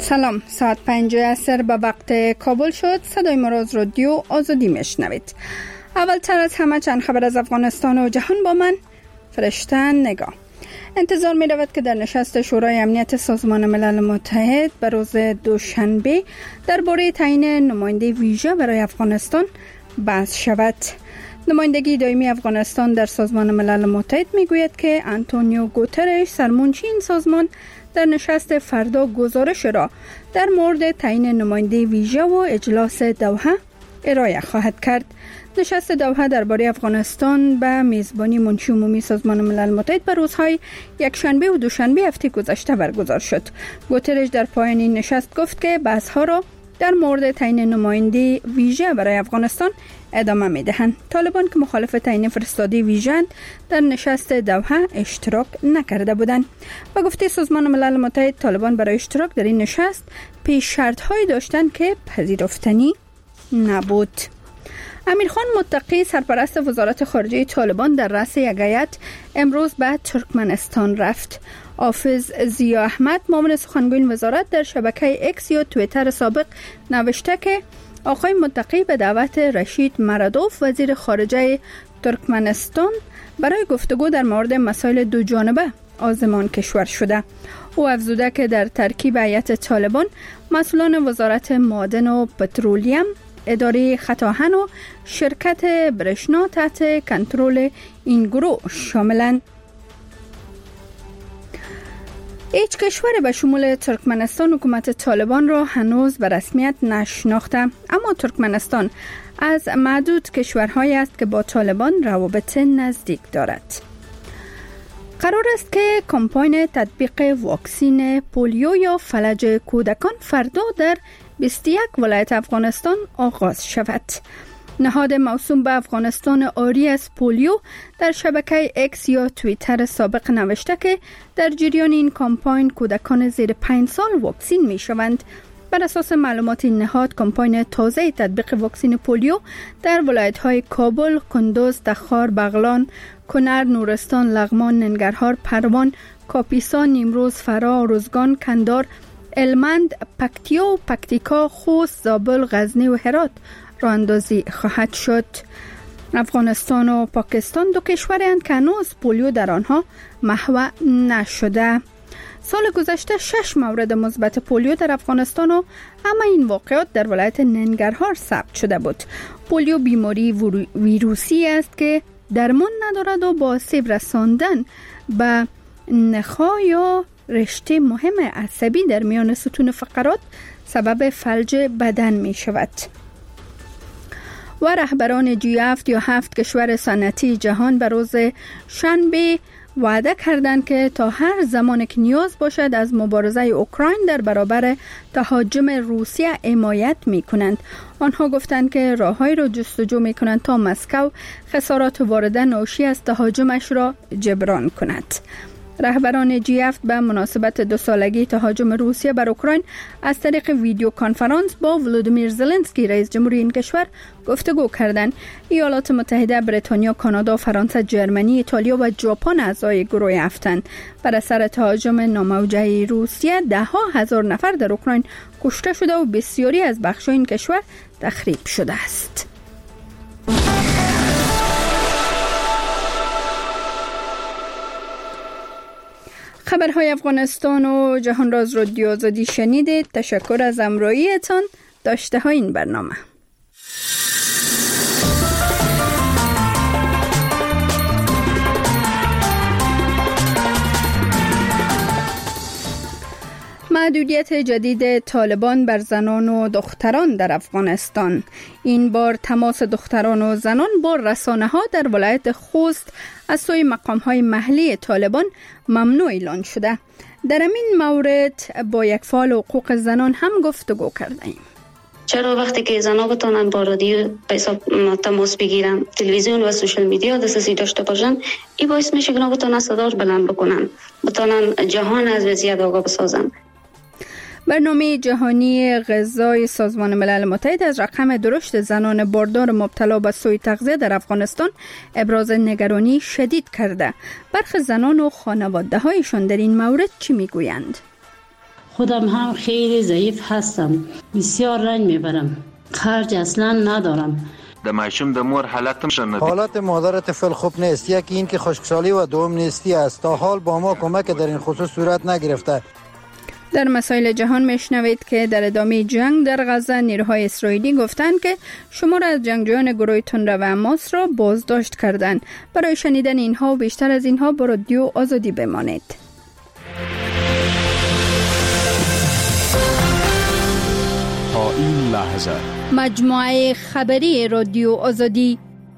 سلام، ساعت 5 عصر به وقت کابل شد. صدای ما را از رادیو آزادی میشنوید. اولتر از همه چند خبر از افغانستان و جهان با من فرشته نگاه. انتظار می رود که در نشست شورای امنیت سازمان ملل متحد به روز دوشنبه درباره تعیین نماینده ویژه برای افغانستان بحث شود. نمایندگی دائمی افغانستان در سازمان ملل متحد می گوید که آنتونیو گوترش سرمنشی این سازمان در نشست فردا گزارش را در مورد تعیین نماینده ویژه و اجلاس دوحه ارائه خواهد کرد. نشست دوحه درباره افغانستان به میزبانی منشی عمومی سازمان ملل متحد به روزهای یکشنبه و دوشنبه هفته گذشته برگزار شد. گوترش در پایان این نشست گفت که بحث‌ها را در مورد تعیین نماینده ویژه برای افغانستان ادامه می‌دهند. طالبان که مخالف تعیین فرستاده ویژه در نشست دوحه اشتراک نکرده بودند. با گفته سازمان ملل متحد، طالبان برای اشتراک در این نشست پیش شرط‌هایی داشتند که پذیرفتنی نبود. امیرخان متقی سرپرست وزارت خارجه طالبان در رأس یک هیئت امروز به ترکمنستان رفت. حافظ ضیا احمد معاون سخنگوی وزارت در شبکه اکس یا توییتر سابق نوشته که آقای متقی به دعوت رشید مردوف وزیر خارجه ترکمنستان برای گفتگو در مورد مسائل دو جانبه آزمان کشور شده. او افزوده که در ترکیب هیئت طالبان مسئولان وزارت معادن و پترولیم، اداره خط آهن و شرکت برشنا تحت کنترل این گروه شاملند. هیچ کشور به شمول ترکمنستان حکومت طالبان را هنوز به رسمیت نشناخته، اما ترکمنستان از معدود کشورهایی است که با طالبان روابط نزدیک دارد. قرار است که کمپاین تطبیق واکسین پولیو یا فلج کودکان فردا در 21 ولایت افغانستان آغاز شود. نهاد موسوم به افغانستان آری از پولیو در شبکه اکس یا توییتر سابق نوشته که در جریان این کمپاین کودکان زیر 5 سال واکسین می شوند. بر اساس معلومات این نهاد، کمپاین تازه تطبیق واکسین پولیو در ولایت‌های کابل، کندوز، تخار، بغلان، کنر، نورستان، لغمان، ننگرهار، پروان، کاپیسا، نیمروز، فرا، روزگان، کندهار، هلمند، پکتیا و پکتیکا، خوست، زابل، غزنی و هرات راه اندازی خواهد شد. افغانستان و پاکستان دو کشورند که هنوز پولیو در آنها محو نشده. سال گذشته 6 مورد مثبت پولیو در افغانستان و همه این واقعات در ولایت ننگرهار ثبت شده بود. پولیو بیماری ویروسی است که درمان ندارد و با آسیب رساندن به نخاع یا رشته مهم عصبی در میان ستون فقرات سبب فلج بدن می شود. و رهبران G7 یا 7 کشور صنعتی جهان به روز شنبه وعده کردند که تا هر زمان که نیاز باشد از مبارزه اوکراین در برابر تهاجم روسیه حمایت می کنند. آنها گفتند که راههایی را جستجو می کنند تا مسکو خسارات وارده ناشی از تهاجمش را جبران کند. رهبران G7 به مناسبت 2 سالگی تهاجم روسیه بر اوکراین از طریق ویدیو کنفرانس با ولودیمیر زلنسکی رئیس جمهوری این کشور گفتگو کردند. ایالات متحده، بریتانیا، کانادا، فرانسه، جرمنی، ایتالیا و ژاپن اعضای گروه هفتند. بر اثر تهاجم ناموجه روسیه 10,000 نفر در اوکراین کشته شده و بسیاری از بخش‌های این کشور تخریب شده است. خبرهای افغانستان و جهان را از رادیو آزادی شنیدید. تشکر از همراهیتان. داشته های این برنامه. محدودیت جدید طالبان بر زنان و دختران در افغانستان. این بار تماس دختران و زنان با رسانه‌ها در ولایت خوست از سوی مقام‌های محلی طالبان ممنوع اعلان شده. در این مورد با یک فعال حقوق زنان هم گفتگو کردیم. چرا وقتی که زنها بتونن با رادیو تماس بگیرن، تلویزیون و سوشال میدیا دسترسی داشته باشن، این باعث میشه که بتونن صدا بلند بکنن، بتونن جهان از وضعیت آگاه بسازن. برنامه جهانی غذای سازمان ملل متحد از رقم درشت زنان باردار مبتلا به سوء تغذیه در افغانستان ابراز نگرانی شدید کرده. برخی زنان و خانواده‌هایشان در این مورد چی میگویند؟ خودم هم خیلی ضعیف هستم، بسیار رنج میبرم، خرج اصلا ندارم. د ماشوم د مور حالتم شنه حالت مادر طفل خوب نیست. یکی این که خشکسالی و دوم نیستی است. تا حال با ما کمک در این خصوص صورت نگرفته. در مسائل جهان میشنوید که در ادامه جنگ در غزه نیروهای اسرائیلی گفتند که شمار از جنگجویان گروه تندرو حماس را بازداشت کردند. برای شنیدن اینها و بیشتر از اینها با رادیو آزادی بمانید. تا این لحظه مجموعه خبری رادیو آزادی.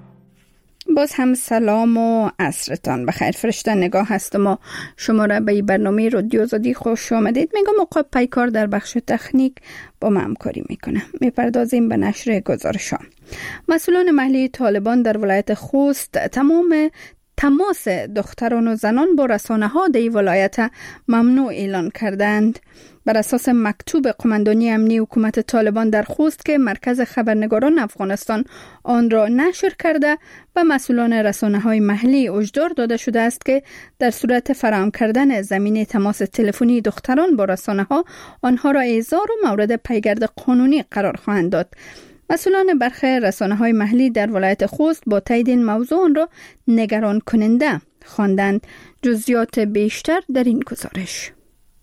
باز هم سلام و عصرتان بخیر. فرشته نگاه هستم و شما را به برنامه رادیو آزادی خوش آمدید. میگم موقع پیکار در بخش تکنیک با ما همکاری میکنه. میپردازیم به نشر گزارش‌ها. مسئولان محلی طالبان در ولایت خوست تمام تماس دختران و زنان با رسانه‌ها در ولایت ممنوع اعلان کردند. بر اساس مکتوب قماندانی امنی حکومت طالبان در خوست که مرکز خبرنگاران افغانستان آن را نشر کرده و مسئولان رسانه‌های محلی هشدار داده شده است که در صورت فراهم کردن زمینه تماس تلفنی دختران با رسانه‌ها آنها را احضار و مورد پیگرد قانونی قرار خواهند داد. مسئولان برخی رسانه‌های محلی در ولایت خوست با تایید این موضوع آن را نگران کننده خواندند. جزئیات بیشتر در این گزارش.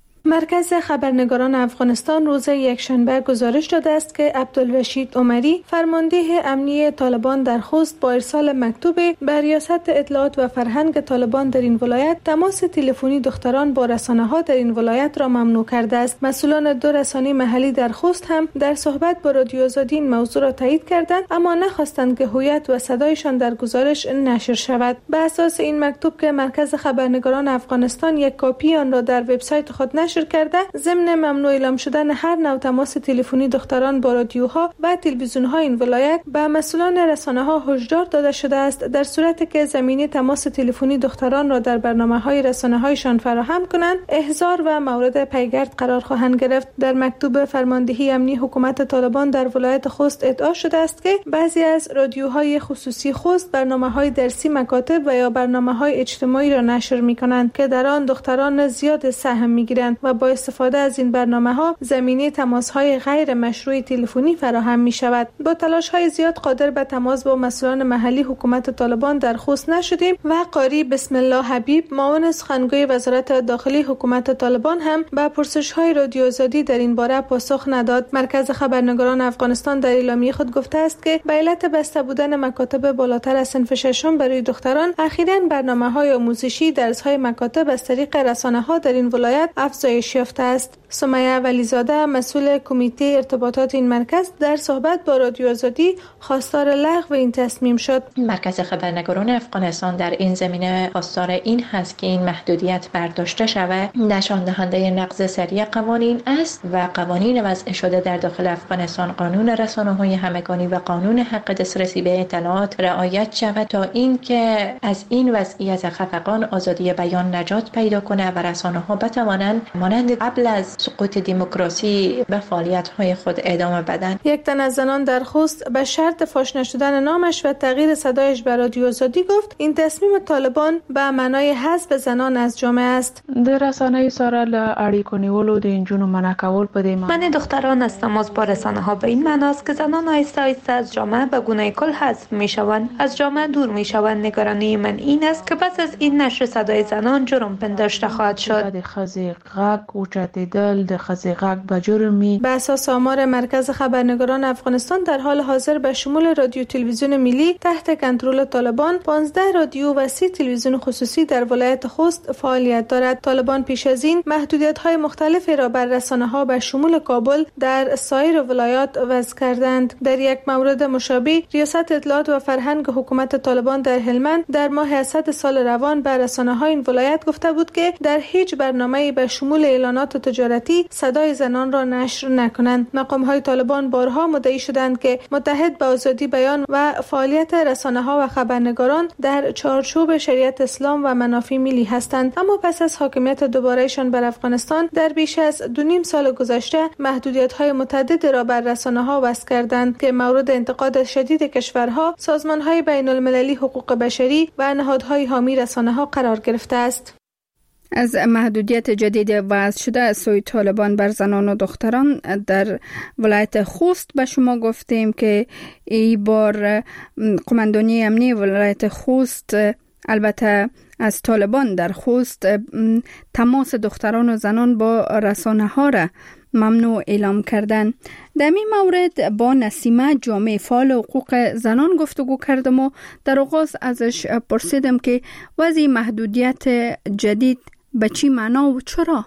مرکز خبرنگاران افغانستان روز یکشنبه گزارش داده است که عبدالرشید عمری فرمانده امنی طالبان در خوست با ارسال مکتوبی به ریاست اطلاعات و فرهنگ طالبان در این ولایت تماس تلفنی دختران با رسانه‌ها در این ولایت را ممنوع کرده است. مسئولان دو رسانه محلی در خوست هم در صحبت با رادیو آزادی این موضوع را تایید کردند، اما نخواستند که هویت و صدایشان در گزارش نشر شود. به اساس این مکتوب که مرکز خبرنگاران افغانستان یک کاپی آن را در وبسایت خود نشر کرده، ضمن ممنوع اعلام شدن هر نوع تماس تلفنی دختران با رادیوها و تلویزیون‌ها این ولایت به مسئولان رسانه‌ها هشدار داده شده است در صورتی که زمینه تماس تلفنی دختران را در برنامه‌های رسانه‌هایشان فراهم کنند احضار و مورد پیگرد قرار خواهند گرفت. در مکتوب فرماندهی امنی حکومت طالبان در ولایت خوست ادعا شده است که بعضی از رادیوهای خصوصی خوست برنامه‌های درسی مکاتب و یا برنامه‌های اجتماعی را نشر می‌کنند که در آن دختران زیاد سهم می‌گیرند و با استفاده از این برنامه‌ها زمینه تماس‌های غیر مشروع تلفنی فراهم می‌شود. با تلاش‌های زیاد قادر به تماس با مسئولان محلی حکومت طالبان در خوست نشدیم و قاری بسم الله حبیب معاون سخنگوی وزارت داخلی حکومت طالبان هم به پرسش‌های رادیو آزادی در این باره پاسخ نداد. مرکز خبرنگاران افغانستان در اعلامیه خود گفته است که به علت بسته بودن مکاتب بالاتر از صنف ششم برای دختران اخیراً برنامه‌های آموزشی درس‌های مکاتب از طریق رسانه‌ها در این ولایت افزایش یافته است. سمیه ولیزاده مسئول کمیته ارتباطات این مرکز در صحبت با رادیو آزادی خواستار لغو این تصمیم شد. مرکز خبرنگاران افغانستان در این زمینه خواستار این هست که این محدودیت برداشته شود. نشان دهنده نقض سریع قوانین است و قوانین وضع شده در داخل افغانستان، قانون رسانه‌های همگانی و قانون حق دسترسی به اطلاعات رعایت شود تا اینکه از این وضعیت خفقان آزادی بیان نجات پیدا کنه و رسانه‌ها بتوانند مانند قبل از سقوط دموکراسی به فعالیت‌های خود ادامه بدن. یک تن از زنان در خوست به شرط فاش نشدن نامش و تغییر صدایش به رادیو آزادی گفت این تصمیم طالبان به معنای حذف زنان از جامعه است. د رسانه‌ای سره له اړیکو نیولو د انجونو منع کول په دې من دختران از تماس با رسانه‌ها به این معناست که زنان آهسته آهسته از جامعه به گونه کل حذف می‌شوند، از جامعه دور می‌شوند. نگرانی من این است که پس از این نشر صدای زنان جرم پنداشته خواهد شد. د ښځې غږ اوچتېدل د ښځې غږ به جرمي. به اساس آمار مرکز خبرنگاران افغانستان در حال حاضر به شمول رادیو تلویزیون ملی تحت کنترل طالبان 15 رادیو و 30 تلویزیون خصوصی در ولایت خوست فعالیت دارد. طالبان پیش از این محدودیت‌های مختلفی را بر رسانه‌ها به شمول کابل در سایر ولایات وضع کردند. در یک مورد مشابه ریاست اطلاعات و فرهنگ حکومت طالبان در هلمند در ماه اسد سال روان به رسانه‌های این ولایت گفته بود که در هیچ برنامه‌ای به شمول اعلانات تجارتی صدای زنان را نشر نکنند. مقام‌های طالبان بارها مدعی شدند که متحد به آزادی بیان و فعالیت رسانه‌ها و خبرنگاران در چارچوب شریعت اسلام و منافع ملی هستند، اما پس از حاکمیت دوباره‌شان بر افغانستان در بیش از 2.5 سال گذشته محدودیت‌های متعدد را بر رسانه‌ها وضع کردند که مورد انتقاد شدید کشورها، سازمان‌های بین‌المللی حقوق بشری و نهادهای حامی رسانه‌ها قرار گرفته است. از محدودیت جدید وضع شده از سوی طالبان بر زنان و دختران در ولایت خوست به شما گفتیم که این بار قماندانی امنی ولایت خوست البته از طالبان در خوست تماس دختران و زنان با رسانه‌ها را ممنوع اعلام کردن. در این مورد با نسیمه جامع فعال حقوق زنان گفتگو کردم و در آغاز ازش پرسیدم که وضع محدودیت جدید به چی معنا و چرا؟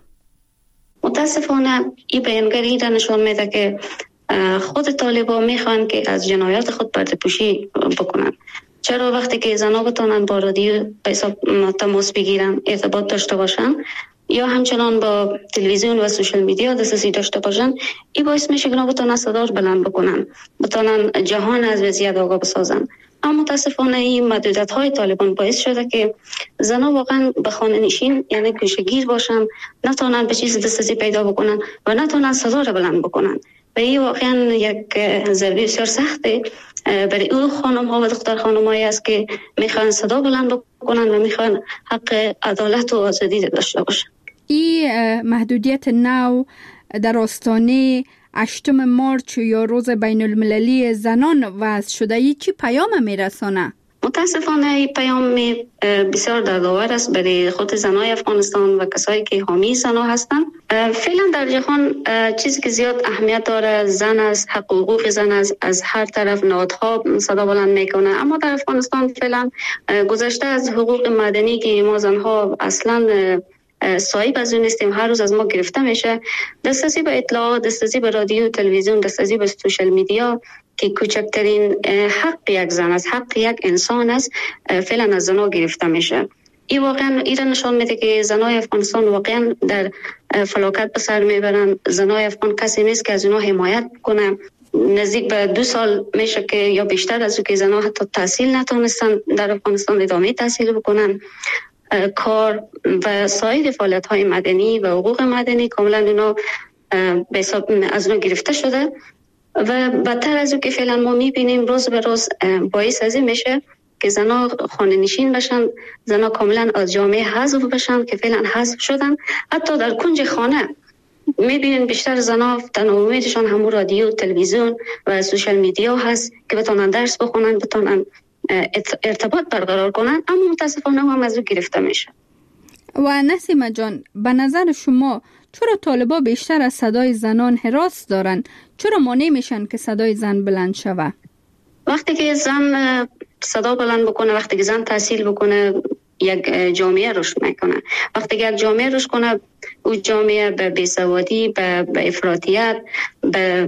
متاسفانه این بیانگری را نشان میده که خود طالبان میخوان که از جنایات خود پرده‌پوشی بکنن. چرا وقتی که زنان بتونن با رادیو تماس بگیرن، ارتباط داشته باشن یا همچنان با تلویزیون و سوشال میدیا دسترسی داشته باشن، این باعث میشه که بتونن صدا رو بلند بکنن، بتونن جهان از وضعیت آگاه بسازن. اما متاسفانه این محدودیت های طالبان باعث شده که زنان واقعا به خانه نشین یعنی گوشه‌گیر باشن، نتونن به چیز دسترسی پیدا بکنن و نتونن صدا رو بلند بکنن. و این واقعا یک ضربه بسیار سخته برای اون خانم ها و دختر خانم هایی است که میخوان صدا بلند بکنن و میخوان حق عدالت و آزادی داشته باشن. این محدودیت نو در آستانه 8 مارچ یا روز بین المللی زنان وضع شده، ای چی پیام میرسانه؟ متاسفانه این پیام بسیار دردآور است برای خود زنای افغانستان و کسایی که حامی زنا هستند. فعلا در جهان چیزی که زیاد اهمیت داره زن است، حقوق زن است، از هر طرف نهادها صدا بلند میکنه. اما در افغانستان فعلا گذشته از حقوق مدنی که ما زنها اصلا صاحب از اون نیستیم، هر روز از ما گرفته میشه. دسترسی به اطلاعات، دسترسی به رادیو، تلویزیون، دسترسی به سوشال میدیا که کوچکترین حق یک زن است، حق یک انسان است، فعلا از زنها گرفته میشه. این واقعا ایران نشان میده که زنای افغانستان واقعا در فلاکت به سر میبرن. زنای افغان کسی نیست که از اونها حمایت کنه. نزدیک به 2 سال میشه که یا بیشتر از اون که زنها حتی تحصیل نتونستن در افغانستان ادامه تحصیل بکنن. کار و سایر فعالیت‌های مدنی و حقوق مدنی کاملا اونا به حساب از اون گرفته شده و بدتر از اون که فعلا ما میبینیم روز به روز باعث از این میشه که زنها خانه نشین بشن، زنها کاملا از جامعه حذف بشن که فعلا حذف شدن. حتی در کنج خانه میبینین بیشتر زنها تنها امیدشان همون رادیو، تلویزیون و سوشال میدیا هست که بتونن درس بخونن، بتونن ارتباط برقرار کنن، اما متاسفانه هم از او گرفته میشه. و نسیمه جان، به نظر شما چرا طالبا بیشتر از صدای زنان حراس دارن؟ چرا مانع میشن که صدای زن بلند شوه؟ وقتی که زن صدا بلند بکنه، وقتی که زن تحصیل بکنه، یک جامعه رشد میکنه. وقتی که یک جامعه رشد کنه، او جامعه به بیسوادی، به افراطیت، به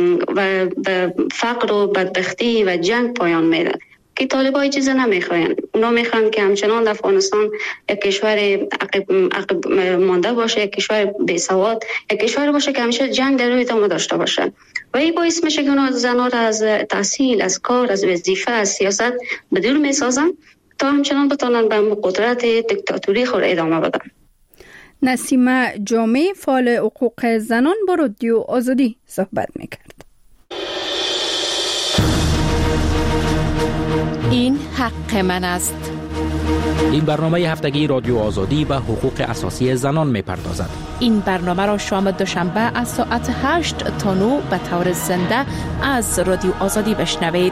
فقر و بدبختی و جنگ پایان میده که طالبای چیز نمیخواین. اونا میخوان که همچنان در افغانستان یک کشور عقب مانده باشه، یک کشور بیسواد، یک کشور باشه که همیشه جنگ در روی ادامه داشته باشه. و این باعث میشه که اونا زنها را از تحصیل، از کار، از وظیفه، از سیاست به دور میسازن تا همچنان بتونن به قدرت دیکتاتوری خود ادامه بدن. نسیمه جامع فعال حقوق زنان با رادیو آزادی صحبت میکرد. این حق من است. این برنامه هفتگی رادیو آزادی به حقوق اساسی زنان می‌پردازد. این برنامه را شام دوشنبه از ساعت 8 تا 9 به طور زنده از رادیو آزادی بشنوید.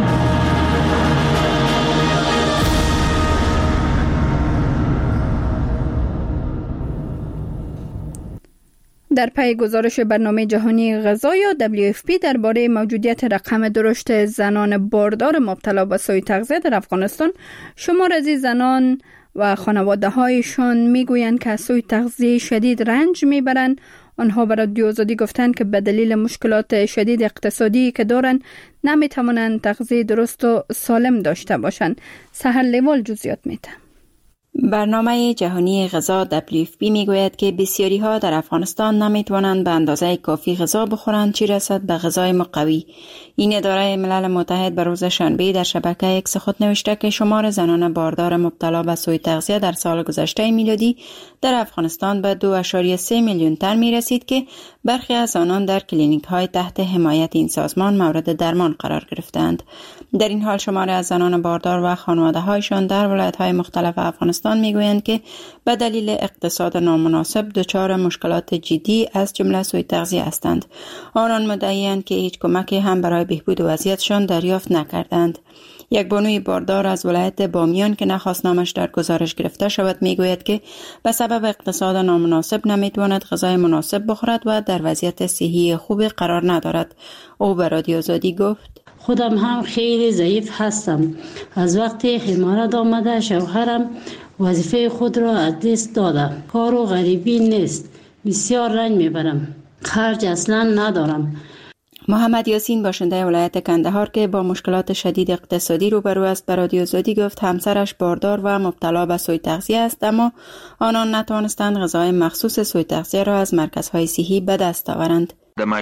در پی گزارش برنامه جهانی غذا یا WFP درباره موجودیت رقم درشت زنان باردار مبتلا به سوء تغذیه در افغانستان، شمار از زنان و خانواده هایشان میگویند که از سوء تغذیه شدید رنج میبرند. آنها برای رادیو آزادی گفتند که به دلیل مشکلات شدید اقتصادی که دارند نمیتوانند تغذیه درست و سالم داشته باشند. سحر لیوال جزئیات میده. برنامه جهانی غذا WFP میگوید که بسیاری ها در افغانستان نمیتوانند به اندازه کافی غذا بخورند چه رسد به غذای مقوی. این اداره ملل متحد به روز شنبه در شبکه اکس خود نوشته که شمار زنان باردار مبتلا به سوء تغذیه در سال گذشته میلادی در افغانستان به 2.3 میلیون تن میرسید که برخی از آنان در کلینیک های تحت حمایت این سازمان مورد درمان قرار گرفتند. در این حال شمار از زنان باردار و خانواده هایشان در ولایت های مختلف افغانستان افغانستان میگویند که به دلیل اقتصاد نامناسب دچار مشکلات جدی از جمله سوء تغذیه هستند. آنان مدعی‌اند که هیچ کمکی هم برای بهبود وضعیتشان دریافت نکردند. یک بانوی باردار از ولایت بامیان که نخواست نامش در گزارش گرفته شود میگوید که به سبب اقتصاد نامناسب نمیتواند غذای مناسب بخورد و در وضعیت صحی خوبی قرار ندارد. او به رادیو آزادی گفت: خودم هم خیلی ضعیف هستم. از وقتی خیمارت آمده شوهرم وظیفه خود را از دست داده. کار و غریبی نیست. بسیار رنج میبرم. خرج اصلا ندارم. محمد یاسین باشنده ولایت کندهار که با مشکلات شدید اقتصادی روبرو است به رادیو آزادی گفت همسرش باردار و مبتلا به سوء تغذیه است، اما آنان نتوانستند غذای مخصوص سوء تغذیه را از مرکزهای صحی به دست آورند.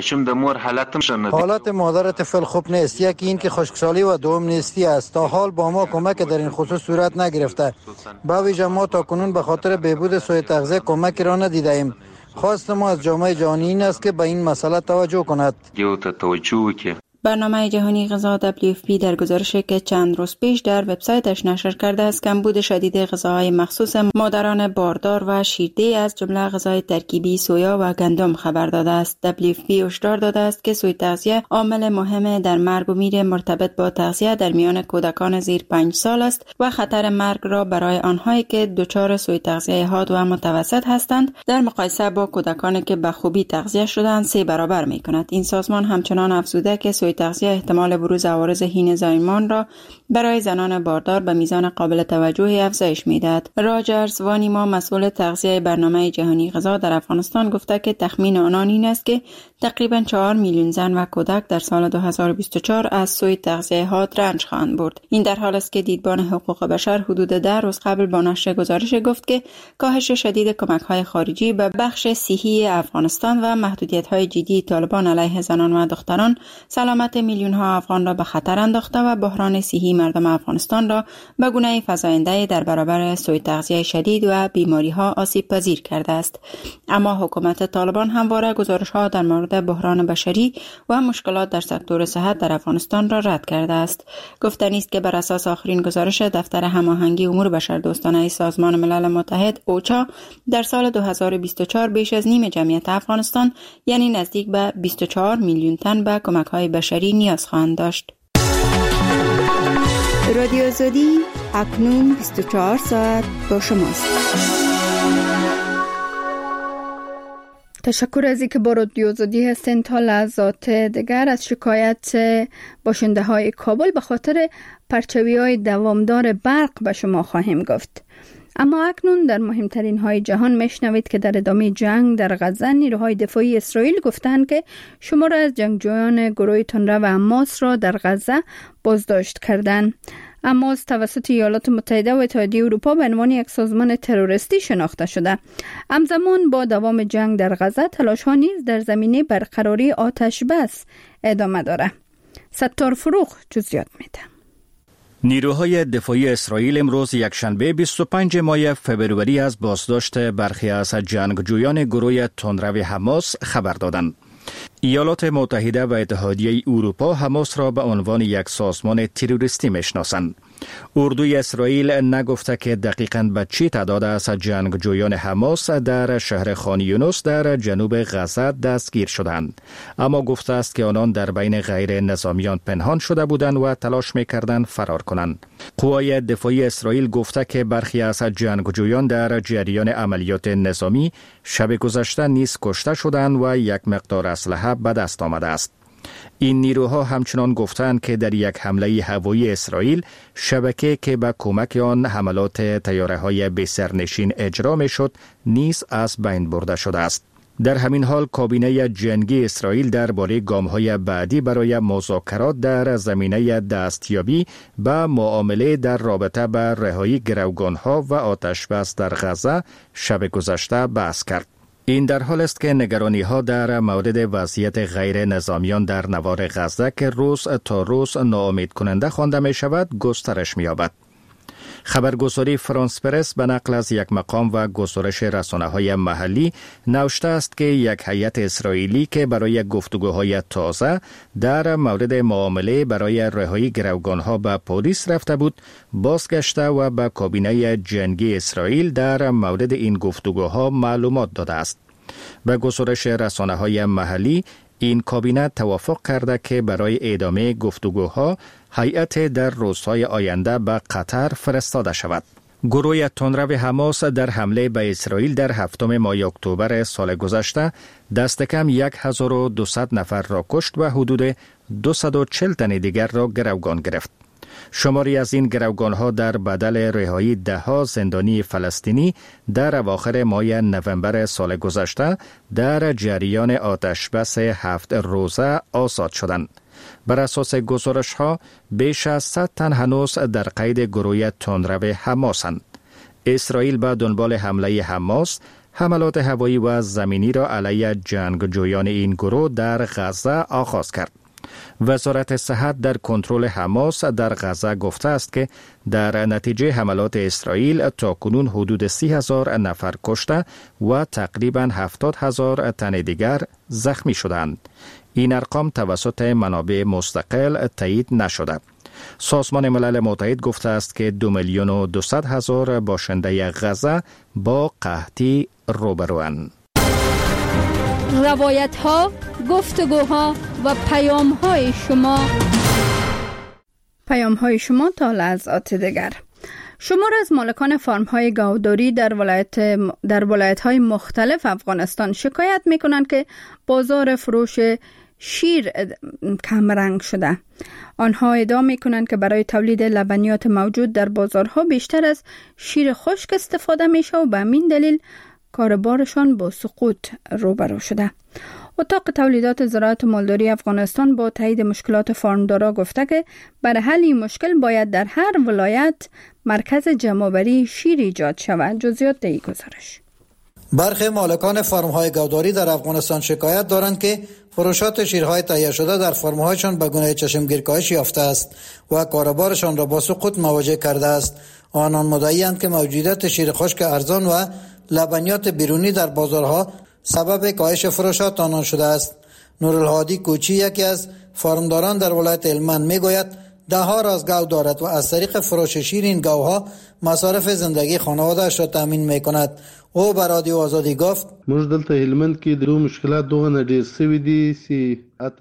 حالت مادر طفل خوب نیست. یکی این که خشکسالی و دوم نیستی است. تا حال با ما کمک در این خصوص صورت نگرفته. با ویژه ما تا کنون به خاطر بهبود سوء تغذیه کمکی را ندیده ایم. خواست ما از جامعه جهانی این است که به این مسئله توجه کند. برنامه جهانی غذا WFP در گزارشی که چند روز پیش در وبسایتش نشر کرده است کمبود شدید غذاهای مخصوص مادران باردار و شیرده از جمله غذای ترکیبی سویا و گندم خبر داده است. WFP هشدار داده است که سوء تغذیه عامل مهم در مرگ و میر مرتبط با تغذیه در میان کودکان زیر 5 سال است و خطر مرگ را برای آنهایی که دچار سوء تغذیه حاد و متوسط هستند در مقایسه با کودکانی که به خوبی تغذیه شدند 3 برابر می کند. این سازمان همچنان افزوده که سوء تغذیه احتمال بروز عوارض هین زایمان را برای زنان باردار به میزان قابل توجهی افزایش می‌دهد. راجرز وانیما مسئول تغذیه برنامه جهانی غذا در افغانستان گفته که تخمین آنان این است که تقریباً 4 میلیون زن و کودک در سال 2024 از سوء تغذیه حاد رنج خواهند برد. این در حالی است که دیدبان حقوق بشر حدود 10 روز قبل با نشر گزارش گفت که کاهش شدید کمک‌های خارجی به بخش صحی افغانستان و محدودیت‌های جدی طالبان علیه زنان و دختران سلامت میلیون‌ها افغان را به خطر انداخته و بحران صحی مردم افغانستان را به گونه فزاینده در برابر سوء تغذیه شدید و بیماری‌ها آسیب پذیر کرده است. اما حکومت طالبان همواره گزارش‌ها در مورد بحران بشری و مشکلات در سکتور صحت در افغانستان را رد کرده است. گفتنی است که بر اساس آخرین گزارش دفتر هماهنگی امور بشردوستانه سازمان ملل متحد اوچا در سال 2024 بیش از نیم جمعیت افغانستان یعنی نزدیک به 24 میلیون تن به کمک‌های بشری نیاز خواهند داشت. رادیو آزادی اکنون 24 ساعت با شماست. تشکر از اینکه با رادیو آزادی هستین. تا لحظات دیگر از شکایت باشنده های کابل به خاطر پرچوی های دوامدار برق به شما خواهیم گفت. اما اکنون در مهمترین های جهان میشنوید که در ادامه جنگ در غزه نیروهای دفاعی اسرائیل گفتند که شمار از جنگجویان گروه تندرو و حماس را در غزه بازداشت کردند. حماس توسط ایالات متحده و اتحادیه اروپا به عنوان یک سازمان تروریستی شناخته شده. همزمان با دوام جنگ در غزه تلاش‌ها نیز در زمینه برقراری آتش بس ادامه دارد. ستار فروغ جزئیات میده. نیروهای دفاعی اسرائیل امروز یکشنبه 25 ماه فبروری از بازداشت برخی از جنگجویان گروه تندرو حماس خبر دادند. ایالات متحده و اتحادیه اروپا حماس را به عنوان یک سازمان تروریستی میشناسند. اردوی اسرائیل نگفته که دقیقاً به چه تعداد از جنگجویان حماس در شهر خان یونس در جنوب غزه دستگیر شدند، اما گفته است که آنان در بین غیر نظامیان پنهان شده بودند و تلاش می‌کردند فرار کنند. قوای دفاعی اسرائیل گفته که برخی از جنگجویان در جریان عملیات نظامی شب گذشته نیز کشته شدند و یک مقدار اسلحه به دست آمده است. این نیروها همچنان گفتند که در یک حمله هوایی اسرائیل شبکه که به کمک آن حملات طیاره‌های بی‌سرنشین اجرا می‌شد نیز از بین برده شده است. در همین حال کابینه جنگی اسرائیل درباره گام‌های بعدی برای مذاکرات در زمینه دستیابی به معامله در رابطه با رهایی گروگان‌ها و آتش‌بس در غزه شب گذشته بحث کرد. این در حال است که نگرانی‌ها در مورد وضعیت غیر نظامیان در نوار غزه که روز تا روز ناامید کننده خوانده می شود گسترش می یابد. خبرگزاری فرانس پرس به نقل از یک مقام و گزارش رسانه‌های محلی نوشته است که یک هیئت اسرائیلی که برای گفتگوهای تازه در مورد معامله برای رهایی گروگانها به پلیس رفته بود، بازگشته و به کابینه جنگی اسرائیل در مورد این گفتگوها معلومات داده است. به گزارش رسانه‌های محلی، این کابینه توافق کرده که برای ادامه گفتگوها هیئت در روزهای آینده به قطر فرستاده شود. گروه تندرو حماس در حمله به اسرائیل در 7 ماه اکتبر سال گذشته دست کم 1200 نفر را کشت و حدود 240 تن دیگر را گروگان گرفت. شماری از این گروگانها در بدل رهایی ده‌ها زندانی فلسطینی در اواخر ماه نوامبر سال گذشته در جریان آتشبس 7 روزه آزاد شدند. بر اساس گزارش‌ها بیش از 100 تن هنوز در قید گروه تندرو حماسند. اسرائیل به دنبال حمله حماس حملات هوایی و زمینی را علیه جنگجویان این گروه در غزه آغاز کرد. وزارت صحت در کنترل حماس در غزه گفته است که در نتیجه حملات اسرائیل تاکنون حدود 30,000 نفر کشته و تقریباً 70,000 تن دیگر زخمی شدند. این ارقام توسط منابع مستقل تایید نشده. سازمان ملل متحد گفته است که 2,200,000 باشنده غزه با قحطی روبروند. روایت ها، گفتگوها و پیام های شما تا لحظات دیگر. شمار از مالکان فارم های گاوداری در ولایت های مختلف افغانستان شکایت می کنند که بازار فروش شیر کمرنگ شده. آنها ادعا می کنند که برای تولید لبنیات موجود در بازارها بیشتر از شیر خشک استفاده می شود و به همین دلیل کاربارشان با سقوط روبرو شده. اتاق تولیدات زراعت و مالداری افغانستان با تایید مشکلات فارمدارا گفته که برای حل این مشکل باید در هر ولایت مرکز جمع‌آوری شیر ایجاد شود. جزئیات این گزارش. برخی مالکان فارم‌های گاوداری در افغانستان شکایت دارند که فروشات شیرهای تهیه شده در فارم‌هایشان به گونه چشمگیر کاهش یافته است و کاربارشان را با سقوط مواجه کرده است. آنان مدعی‌اند که موجودیت شیر خشک ارزان و لبنیات بیرونی در بازارها سبب کاهش فروشات آنان شده است. نورالهادی کوچی یکی از فارمداران در ولایت هلمند میگوید ده‌ها راز گاو دارد و از طریق فروش شیر این گاوها مصارف زندگی خانواده‌اش را تامین می‌کند. او به رادیو آزادی گفت موږ دلته هلمند کې درو مشکلات دوغه ډیر سوي دي سی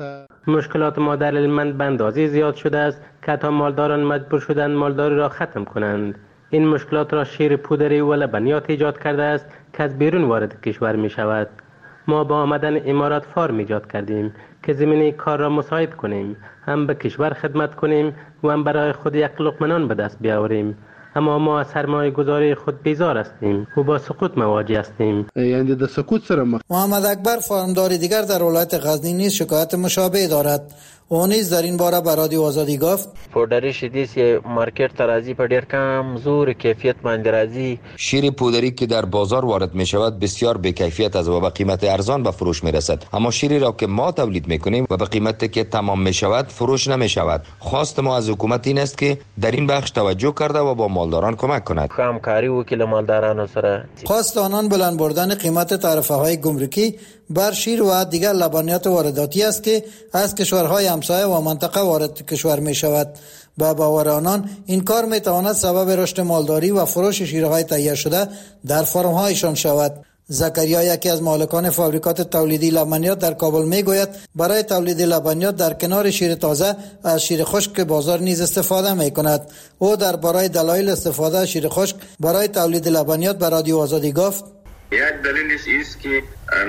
مشکلات ما در هلمند به اندازه زیاد شده است که حتی مالداران مجبور شدند مالداری را ختم کنند. این مشکلات را شیر پودری و لبنیات ایجاد کرده است که از بیرون وارد کشور می شود. ما با آمدن امارات فارم ایجاد کردیم که زمینه کار را مساعد کنیم، هم به کشور خدمت کنیم و هم برای خود یک لقمه نان به دست بیاوریم. اما ما از سرمایه گذاری خود بیزار هستیم و با سقوط مواجه هستیم. یعنی در سقوط سره محمد اکبر فارمدار دیگر در ولایت غزنی نیز شکایت مشابه دارد. او نیز در این باره به رادیو آزادی گفت پودری شدی سی مارکت ترازی په ډیر کم زور کیفیت باندې راځي. شیر پودری که در بازار وارد می شود بسیار به کیفیت است و به قیمت ارزان به فروش می رسد، اما شیری را که ما تولید می کنیم و به قیمتی که تمام می شود فروش نمی شود. خواست ما از حکومت این است که در این بخش توجه کرده و با مالداران کمک کند. همکاری وکیل مالداران سره. خواست آنان بلند بردن قیمت تعرفه های گمرکی بر شیر و دیگر لبنیات وارداتی است که از کشورهای همسایه و منطقه وارد کشور می شود. با باور آنان این کار می تواند سبب رشد مالداری و فروش شیرهای تهیه شده در فارم‌هایشان شود. زکریا یکی از مالکان فابریکات تولیدی لبنیات در کابل می گوید برای تولید لبنیات در کنار شیر تازه از شیر خشک بازار نیز استفاده می کند. او درباره دلایل استفاده از شیر خشک برای تولید لبنیات به رادیو آزادی گفت یک دلیلش است که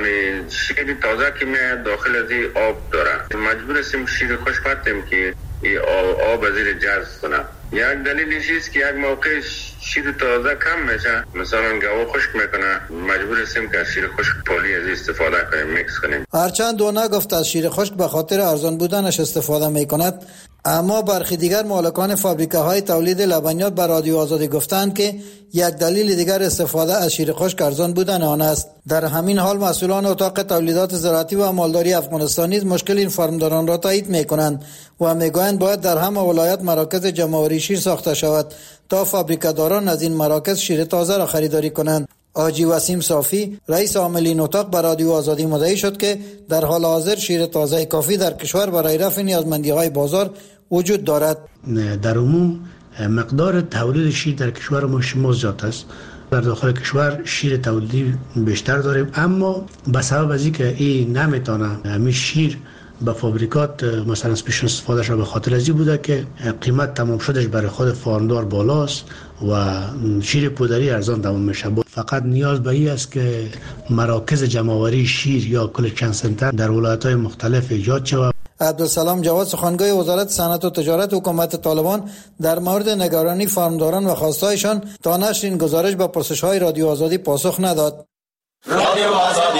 شیر تازه که می داخل از آب داره مجبور هستیم شیر خشک پتیم که آب از زیر جذب کنه. یک دلیلش است که یک موقع شیر تازه کم میشه، مثلا گاو خشک میکنه، مجبور هستیم که شیر خشک پولی از استفاده کنیم، میکس کنیم. هرچند او نگفت از شیر خشک به خاطر ارزان بودنش استفاده میکند، اما برخی دیگر مالکان فابریکه‌های تولید لبنیات به رادیو آزادی گفتند که یک دلیل دیگر استفاده از شیر خشک ارزان بودن آن است. در همین حال مسئولان اتاق تولیدات زراعتی و مالداری افغانستان مشکل این فارمداران را تایید می‌کنند و می‌گویند باید در همه ولایت مراکز جمع‌آوری شیر ساخته شود تا فابریکه‌داران از این مراکز شیر تازه را خریداری کنند. آجی وسیم صافی رئیس عاملین اتاق به رادیو آزادی مدعی شد که در حال حاضر شیر تازه کافی در کشور برای رفع نیازمندی‌های بازار وجود دارد. در عموم مقدار تولید شیر در کشور ما زیاد است. در داخل کشور شیر تولیدی بیشتر داریم، اما به سبب از اینکه این نمیتونه همین شیر به فابریکات مثلا پیش استفاده شده، به خاطر از این بوده که قیمت تمام شدش برای خود فارمدار بالاست و شیر پودری ارزان تمام میشه. فقط نیاز به این است که مراکز جمع‌آوری شیر یا کلکشن سنتر در ولایت‌های مختلف ایجاد شود. عبدالسلام جواد سخنگوی وزارت صنعت و تجارت حکومت طالبان در مورد نگرانی فارمداران و خواستهایشان تا نشر این گزارش به پرسش‌های رادیو آزادی پاسخ نداد. رادیو آزادی.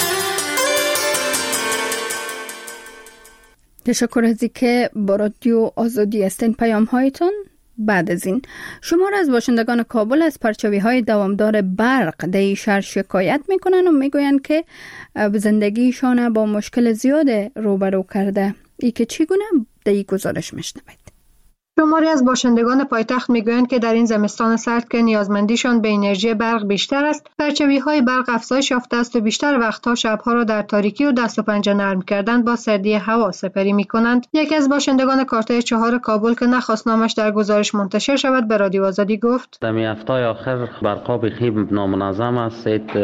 تشکر از اینکه با رادیو آزادی هستین. پیام‌هایتون بعد از این شمار از باشندگان کابل از پرچاوی‌های دوامدار برق در این شهر شکایت میکنن و میگویند که زندگیشان با مشکل زیاد روبرو کرده. ای که چگونه در این گزارش میشنوید. شماری از باشندگان پایتخت میگویند که در این زمستان سرد که نیازمندیشان به انرژی برق بیشتر است، پرچاوی‌های برق افزایش یافته است و بیشتر وقتها شبها را در تاریکی و دست و پنجه نرم کردن با سردی هوا سپری میکنند. یکی از باشندگان کارته 4 کابل که نخواست نامش در گزارش منتشر شود به رادیو آزادی گفت: در هفته آخر برقا بخیب نامنظم است.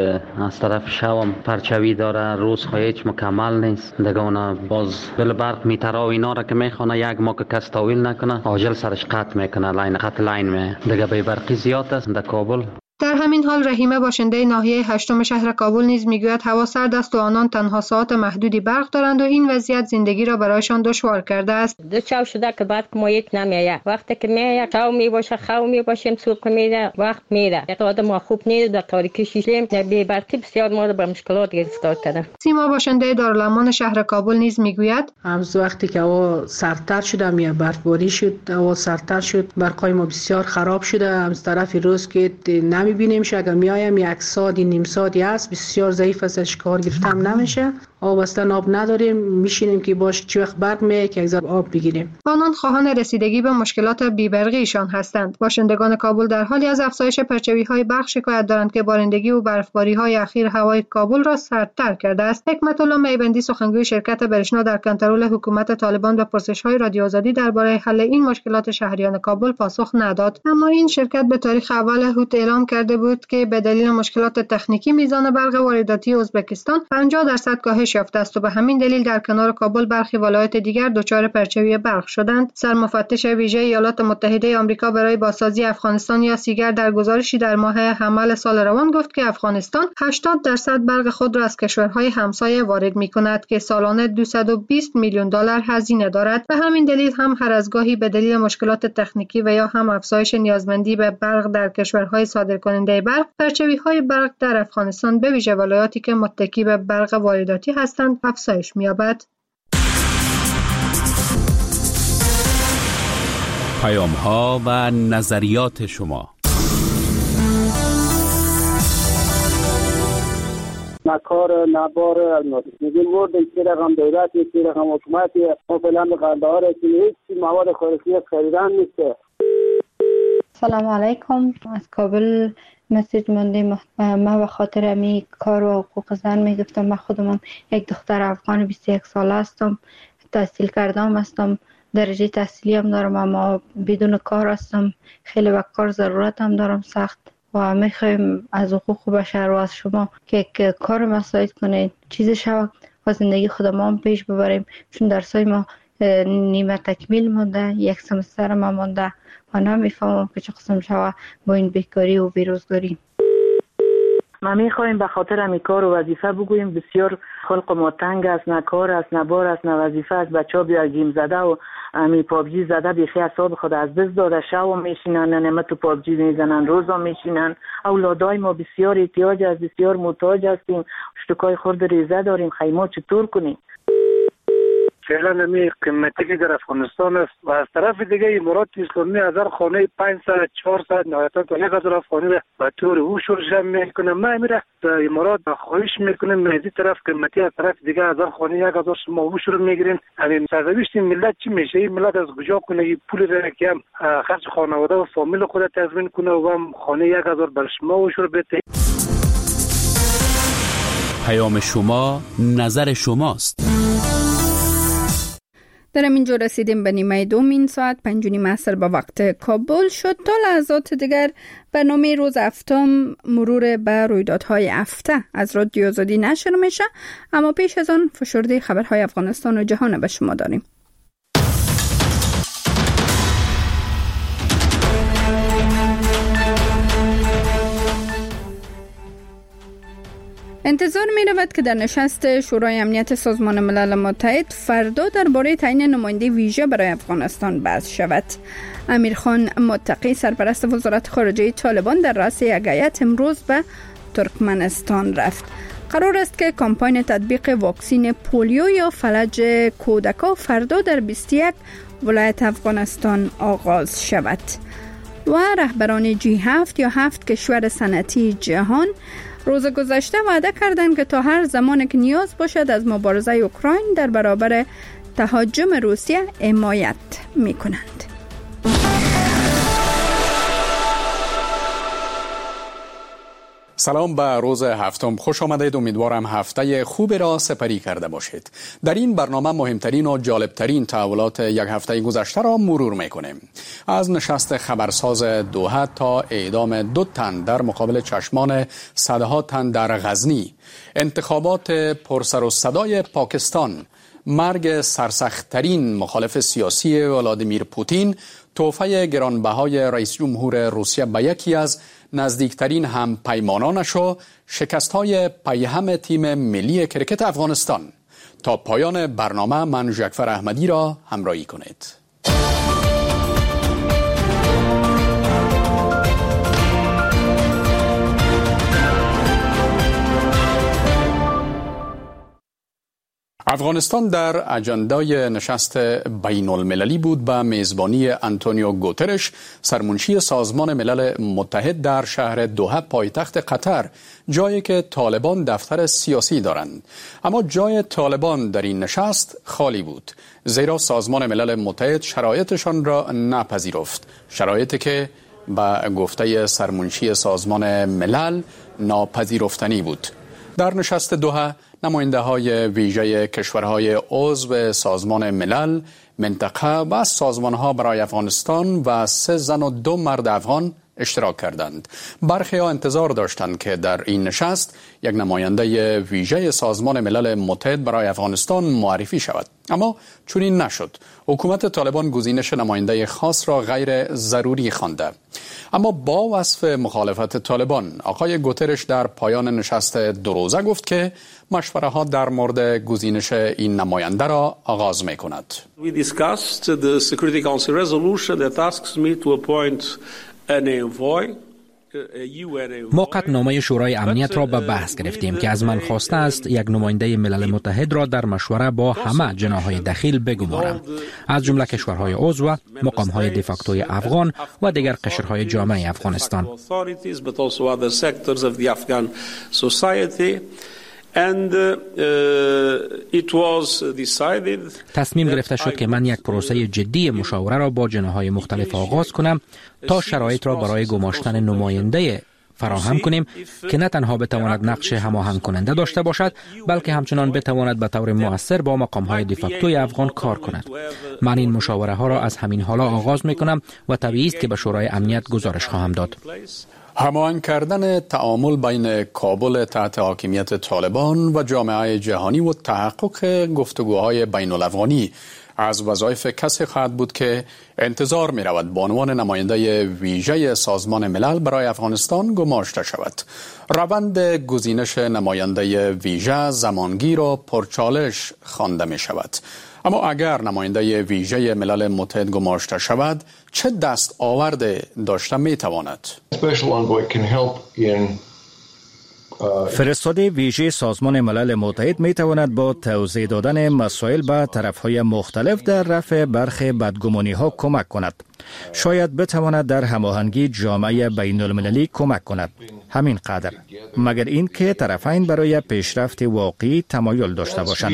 از طرف شوم پرچاوی داره، روز هیچ مکمل نیست. دگونه باز بل برق میتره و اینا را که میخونه یک ما که کس تاویل نکنه عاجل سرش قطع میکنه، خط لاین می دیگه به برقی زیاد است در کابل. در همین حال رحیمه باشنده ناحیه 8 شهر کابل نیز میگوید هوا سرد است و آنان تنها ساعات محدودی برق دارند و این وضعیت زندگی را برایشان دشوار کرده است. دو چاو شده که بعد ما یک نمیه، وقتی که میه چاو میباشه خو میباشیم سوق میره وقت میره. یک آدم خوب نیست در تاریکی شیشیم بی برقی بسیار ما به مشکلات گرفتار کرده. سیما باشنده دارالامان شهر کابل نیز میگوید از وقتی که هوا سردتر شده میه برفباری شد، هوا سردتر شد، برقای ما بسیار خراب شده. از طرف روز که میبینیم اگر میایم یک ساعت نیم ساعتی است بسیار ضعیف است، کار گرفتم نمیشه. آب اصلا آب نداریم، میشینیم که باش چی وقت برق میاد که یک ذره آب بگیریم. آنان خواهان رسیدگی به مشکلات بی‌برقیشان هستند. باشندگان کابل در حالی از افزایش پرچاوی‌های برق شکایت دارند که بارندگی و برفباری‌های اخیر هوای کابل را سردتر کرده است. حکمت الله میبندی سخنگوی شرکت برشنا در کنترل حکومت طالبان به پرسش‌های رادیو آزادی درباره حل این مشکلات شهریان کابل پاسخ نداد. اما این شرکت به تاریخ اول هوت اعلام کرده بود که به دلیل مشکلات تکنیکی میزان برق وارداتی ازبکستان 50% کاهش یافته است و به همین دلیل در کنار کابل برخی ولایات دیگر دچار پرچاوی برق شدند. سرمفتش ویژه ایالات متحده آمریکا برای بازسازی افغانستان یا سیگر در گزارشی در ماه حمل سال روان گفت که افغانستان 80% برق خود را از کشورهای همسایه وارد می‌کند که سالانه 220 میلیون دلار هزینه دارد. به همین دلیل هم هر از گاهی به دلیل مشکلات تکنیکی و یا هم افزایش نیازمندی به برق در کشورهای صادرکننده برق، پرچاوی‌های برق در افغانستان به ویژه ولایاتی که متکی به برق وارداتی هستند افزایش می‌یابد. پیام‌ها و نظریات شما. نکار نبار میگیم ورد این رقم دولت این رقم حکومت ما فعلا به قندهار هیچ مواد خوراکی خریدن نیست. سلام علیکم، از کابل مسیج مانده. ما به خاطر امی کار و حقوق زن میگفتم. من خودم یک دختر افغان 21 ساله هستم، تحصیل کردم هستم، درجه تحصیلی هم دارم، اما بدون کار هستم. خیلی به کار ضرورت هم دارم سخت و میخوایم از حقوق بشر و از شما که کار مساعد کنید، چیز شود و زندگی خودمان پیش ببریم، چون درسای ما نیمه تکمیل مونده، یک سمستر ما مونده و نمیفهمم که چه قسم شود با این بیکاری و بیروزگاری. ما میخوایم به خاطر امی کار و وظیفه بگوییم بسیار خلق ما تنگ است، نه کار است، نه بار است، نه وظیفه است. بچه ها بیا گیم زده و امی پابجی زده بیخی اعصاب خود از دست داده، شب میشینن نمه تو پابجی میزنن، روزا میشینن. اولادای ما بسیار احتیاج است، بسیار محتاج هستیم، اشتکای خورد ریزه داریم، خیمه چطور کنیم؟ فعلا می قیمتی که در افغانستان است و از طرف دیگه امارات اسلامی از هر خانه 500 400 نهایتا تا 1000 افغانی به طور هوشور جمع میکنه. ما میره امارات خواهش میکنیم از این طرف قیمتی از طرف دیگه از هر خانه 1000 شما هوشور میگیرین. همین سرنوشت ملت چی میشه؟ این ملت از کجا کنه این پول را که هم خرج خانواده و فامیل خود تضمین کنه و هم خانه 1000 بر شما هوشور بده. پیام شما نظر شماست. در اینجا رسیدیم به نیمه دوم این ساعت 5:30 عصر به وقت کابل شد. تا لحظات دیگر برنامه روز هفتم مرور به رویدادهای هفته از رادیو آزادی نشر میشه، اما پیش از آن فشرده خبرهای افغانستان و جهان به شما داریم. انتظار می رود که در نشست شورای امنیت سازمان ملل متحد فردا درباره تعیین نماینده ویژه برای افغانستان بحث شود. امیرخان متقی سرپرست وزارت خارجه طالبان در رأس یک هیئت امروز به ترکمنستان رفت. قرار است که کمپاین تطبیق واکسین پولیو یا فلج کودکان فردا در 21 ولایت افغانستان آغاز شود. و رهبران G7 یا 7 کشور صنعتی جهان روز گذشته وعده کردند که تا هر زمان که نیاز باشد از مبارزه اوکراین در برابر تهاجم روسیه حمایت می‌کنند. سلام به روز هفتم، خوش آمدید. امیدوارم هفته خوبی را سپری کرده باشید. در این برنامه مهمترین و جالبترین تحولات یک هفته گذشته را مرور میکنیم. از نشست خبرساز دوحه تا اعدام 2 تن در مقابل چشمان صدها تن در غزنی، انتخابات پرسر و صدای پاکستان، مرگ سرسخت‌ترین مخالف سیاسی ولادیمیر پوتین، تحفه گرانبهای رئیس جمهور روسیه به یکی از نزدیکترین هم پیمانانش و شکست‌های پیهم تیم ملی کرکت افغانستان. تا پایان برنامه من جعفر احمدی را همراهی کنید. افغانستان در اجندای نشست بین المللی بود به میزبانی آنتونیو گوترش، سرمنشی سازمان ملل متحد در شهر دوحه پایتخت قطر، جایی که طالبان دفتر سیاسی دارند. اما جای طالبان در این نشست خالی بود، زیرا سازمان ملل متحد شرایطشان را نپذیرفت، شرایطی که به گفته سرمنشی سازمان ملل ناپذیرفتنی بود. در نشست دوحه نماینده های ویژه کشورهای عضو سازمان ملل، منطقه و سازمان ها برای افغانستان و 3 زن و 2 مرد افغان اشتراک کردند. برخی ها انتظار داشتند که در این نشست یک نماینده ویژه سازمان ملل متحد برای افغانستان معرفی شود، اما چنین نشد. حکومت طالبان گزینش نماینده خاص را غیر ضروری خوانده. اما با وصف مخالفت طالبان، آقای گوترش در پایان نشست 2 روزه گفت که مشوره ها در مورد گزینش این نماینده را آغاز می کند. We discussed the Security Council resolution that asks me to appoint an envoy. ما قطعنامه شورای امنیت را به بحث گرفتیم که از من خواسته است یک نماینده ملل متحد را در مشوره با همه جناح‌های دخیل بگمارم، از جمله کشورهای عضو، مقام‌های دیفاکتوی افغان و دیگر قشرهای جامعه افغانستان. تصمیم گرفته شد که من یک پروسه جدی مشاوره را با جناح‌های مختلف آغاز کنم تا شرایط را برای گماشتن نماینده فراهم کنیم که نه تنها بتواند نقش هماهنگ کننده داشته باشد، بلکه همچنان بتواند به طور مؤثر با مقام‌های دیفاکتوی افغان کار کند. من این مشاوره ها را از همین حالا آغاز می کنم و طبیعی است که به شورای امنیت گزارش خواهم داد. هماهنگ کردن تعامل بین کابل تحت حاکمیت طالبان و جامعه جهانی و تحقق گفتگوهای بین الافغانی از وظایف کسی خواهد بود که انتظار می رود به عنوان نماینده ویژه سازمان ملل برای افغانستان گماشته شود. روند گزینش نماینده ویژه زمانگیر و پرچالش خوانده می شود. اما اگر نماینده ویژه ملل متحد گماشته شود، چه دستاورد داشته می تواند؟ فرستاده ویژه سازمان ملل متحد می تواند با توضیح دادن مسائل به طرفهای مختلف در رفع برخی بدگمانی ها کمک کند. شاید بتواند در هماهنگی جامعه بین المللی کمک کند. همین قدر. مگر این که طرفین برای پیشرفت واقعی تمایل داشته باشند.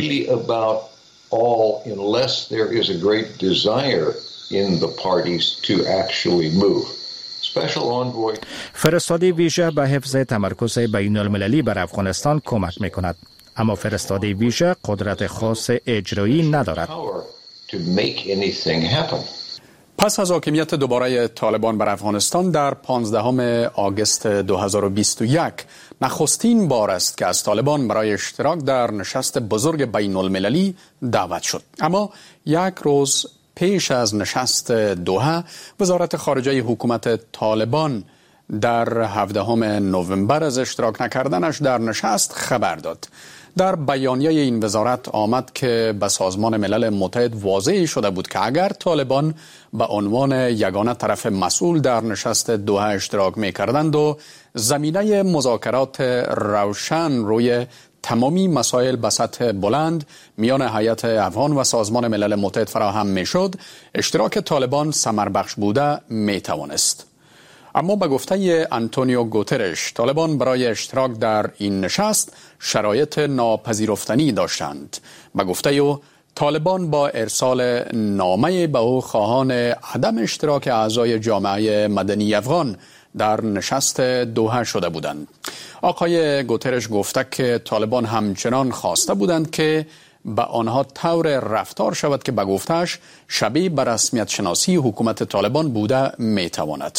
فرستاده ویژه به حفظ تمرکز بین المللی بر افغانستان کمک می کند. اما فرستاده ویژه قدرت خاص اجرایی ندارد. پس از حاکمیت دوباره طالبان بر افغانستان در 15 آگوست 2021 نخستین بار است که از طالبان برای اشتراک در نشست بزرگ بین المللی دعوت شد. اما یک روز پیش از نشست دوحه وزارت خارجه حکومت طالبان در 17 نوامبر از اشتراک نکردنش در نشست خبر داد. در بیانیه این وزارت آمد که به سازمان ملل متحد واضح شده بود که اگر طالبان به عنوان یگانه طرف مسئول در نشست دوحه اشتراک می کردند و زمینه مذاکرات روشن روی تمامی مسائل به سطح بلند میان هیئت افغان و سازمان ملل متحد فراهم می شد، اشتراک طالبان ثمربخش بوده می توانست. اما به گفته آنتونیو گوترش، طالبان برای اشتراک در این نشست شرایط ناپذیرفتنی داشتند. به گفته او، طالبان با ارسال نامه به او خواهان عدم اشتراک اعضای جامعه مدنی افغان در نشست دوحه شده بودند. آقای گوترش گفته که طالبان همچنان خواسته بودند که به آنها طور رفتار شود که به گفتهش شبیه به رسمیت شناسی حکومت طالبان بوده می تواند.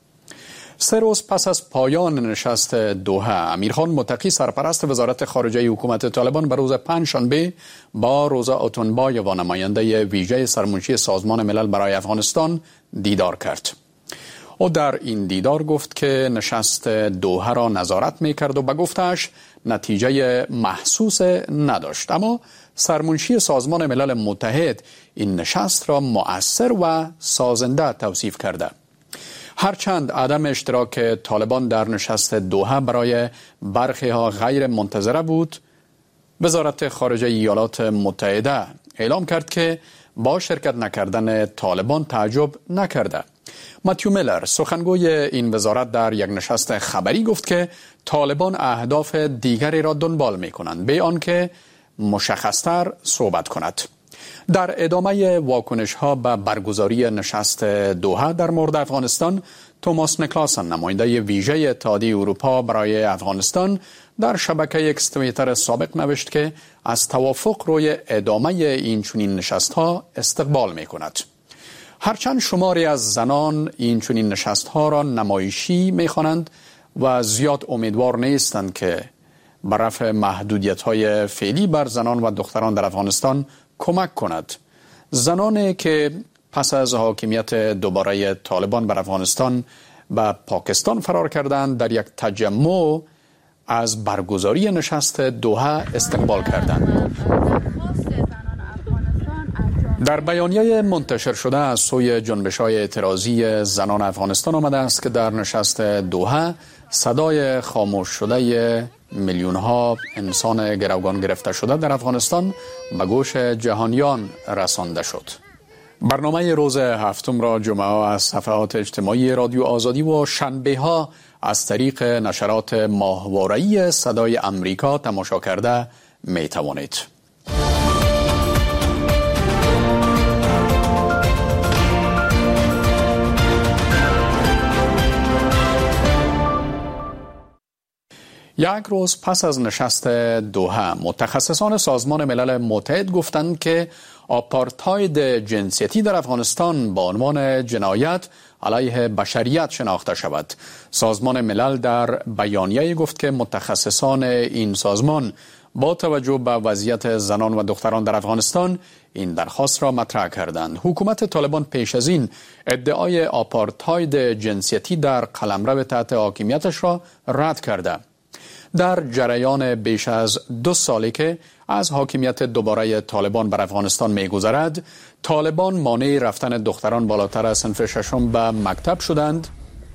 3 روز پس از پایان نشست دوحه، امیرخان متقی سرپرست وزارت خارجه حکومت طالبان به روز پنجشنبه با روزا اتونبای و نماینده ویژه سرمنشی سازمان ملل برای افغانستان دیدار کرد. او در این دیدار گفت که نشست دوحه را نظارت می کرد و به گفتش نتیجه محسوس نداشت. اما سرمنشی سازمان ملل متحد این نشست را مؤثر و سازنده توصیف کرده. هرچند عدم اشتراک طالبان در نشست دوحه برای برخی ها غیر منتظره بود، وزارت خارجه ایالات متحده اعلام کرد که با شرکت نکردن طالبان تعجب نکرده. ماتیو میلر، سخنگوی این وزارت، در یک نشست خبری گفت که طالبان اهداف دیگری را دنبال می کنند به آنکه مشخصتر صحبت کند. در ادامه واکنش ها به برگزاری نشست دوحه در مورد افغانستان، توماس نیکلاسن، نماینده ویژه اتحادیه اروپا برای افغانستان، در شبکه اکس توییتر سابق نوشت که از توافق روی ادامه این چنین نشست ها استقبال می کند. هرچند شماری از زنان این چنین نشست ها را نمایشی می خوانند و زیاد امیدوار نیستند که بر رفع محدودیت های فعلی بر زنان و دختران در افغانستان کمک کند. زنانی که پس از حاکمیت دوباره طالبان بر افغانستان به پاکستان فرار کردند، در یک تجمع از برگزاری نشست دوحه استقبال کردند. در بیانیه منتشر شده از سوی جنبش‌های اعتراضی زنان افغانستان آمده است که در نشست دوحه صدای خاموش شده میلیون‌ها انسان گروگان گرفته شده در افغانستان به گوش جهانیان رسانده شد. برنامه روز هفتم را جمعه از صفحات اجتماعی رادیو آزادی و شنبه ها از طریق نشرات ماهواره‌ای صدای امریکا تماشا کرده می توانید. یک روز پس از نشست دوحه، متخصصان سازمان ملل متحد گفتند که آپارتاید جنسیتی در افغانستان با عنوان جنایت علیه بشریت شناخته شود. سازمان ملل در بیانیه گفت که متخصصان این سازمان با توجه به وضعیت زنان و دختران در افغانستان این درخواست را مطرح کردند. حکومت طالبان پیش از این ادعای آپارتاید جنسیتی در قلمرو تحت حاکمیتش را رد کرده. در جریان بیش از 2 سالی که از حاکمیت دوباره طالبان بر افغانستان می‌گذرد، طالبان مانع رفتن دختران بالاتر از صنف 6 به مکتب شدند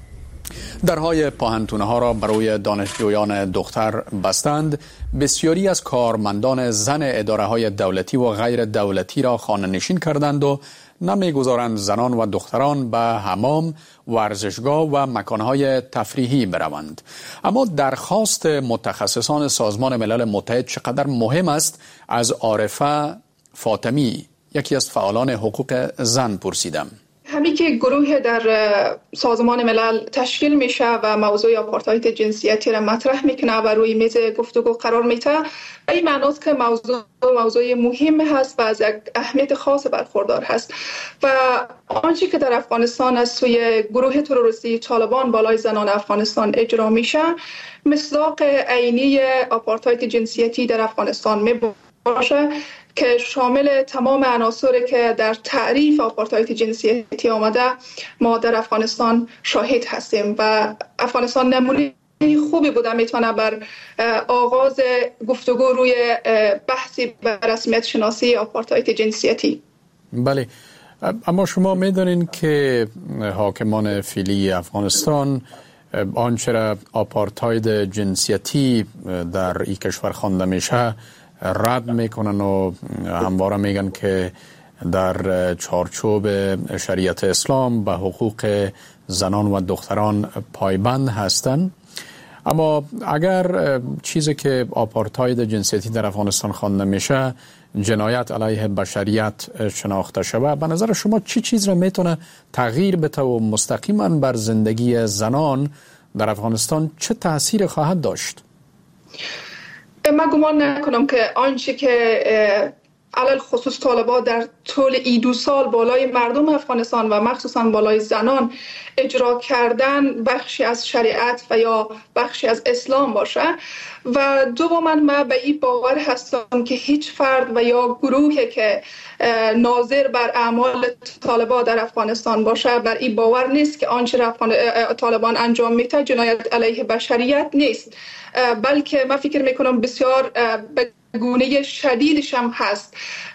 درهای پاهنتونه‌ها را برای دانشجویان دختر بستند. بسیاری از کارمندان زن اداره‌های دولتی و غیر دولتی را خانه‌نشین کردند و نمی‌گذارند زنان و دختران به حمام، ورزشگاه و مکانهای تفریحی بروند. اما درخواست متخصصان سازمان ملل متحد چقدر مهم است از عارفه فاطمی، یکی از فعالان حقوق زن، پرسیدم. همین که گروه در سازمان ملل تشکیل میشه و موضوع آپارتاید جنسیتی را مطرح میکنه و روی میز گفتگو قرار میده، این معناست که موضوع مهم هست و از یک اهمیت خاص برخوردار هست. و آنچه که در افغانستان از سوی گروه تروریستی طالبان بالای زنان افغانستان اجرا میشه مصداق عینی آپارتاید جنسیتی در افغانستان میباشه که شامل تمام عناصری که در تعریف آپارتاید جنسیتی آمده ما در افغانستان شاهد هستیم و افغانستان نمونه خوبی بوده میتونه بر آغاز گفتگو روی بحثی بر رسمیت شناسی آپارتاید جنسیتی. بله، اما شما میدونین که حاکمان فعلی افغانستان آنچه را آپارتاید جنسیتی در این کشور خوانده میشه رد میکنن و همواره میگن که در چارچوب شریعت اسلام به حقوق زنان و دختران پایبند هستند. اما اگر چیزی که آپارتاید جنسیتی در افغانستان خوانده میشه جنایت علیه بشریت شناخته شود، به نظر شما چی چیز را میتونه تغییر بده و مستقیما بر زندگی زنان در افغانستان چه تأثیر خواهد داشت؟ من گمان نکنم که آنچه که علل خصوص طالبان در طول ای 2 سال بالای مردم افغانستان و مخصوصا بالای زنان اجرا کردن بخشی از شریعت و یا بخشی از اسلام باشه. و دوما من به این باور هستم که هیچ فرد و یا گروهی که ناظر بر اعمال طالبان در افغانستان باشه بر این باور نیست که آنچه طالبان انجام میده جنایت علیه بشریت نیست، بلکه من فکر میکنم بسیار به گونه شدیدش هم هست.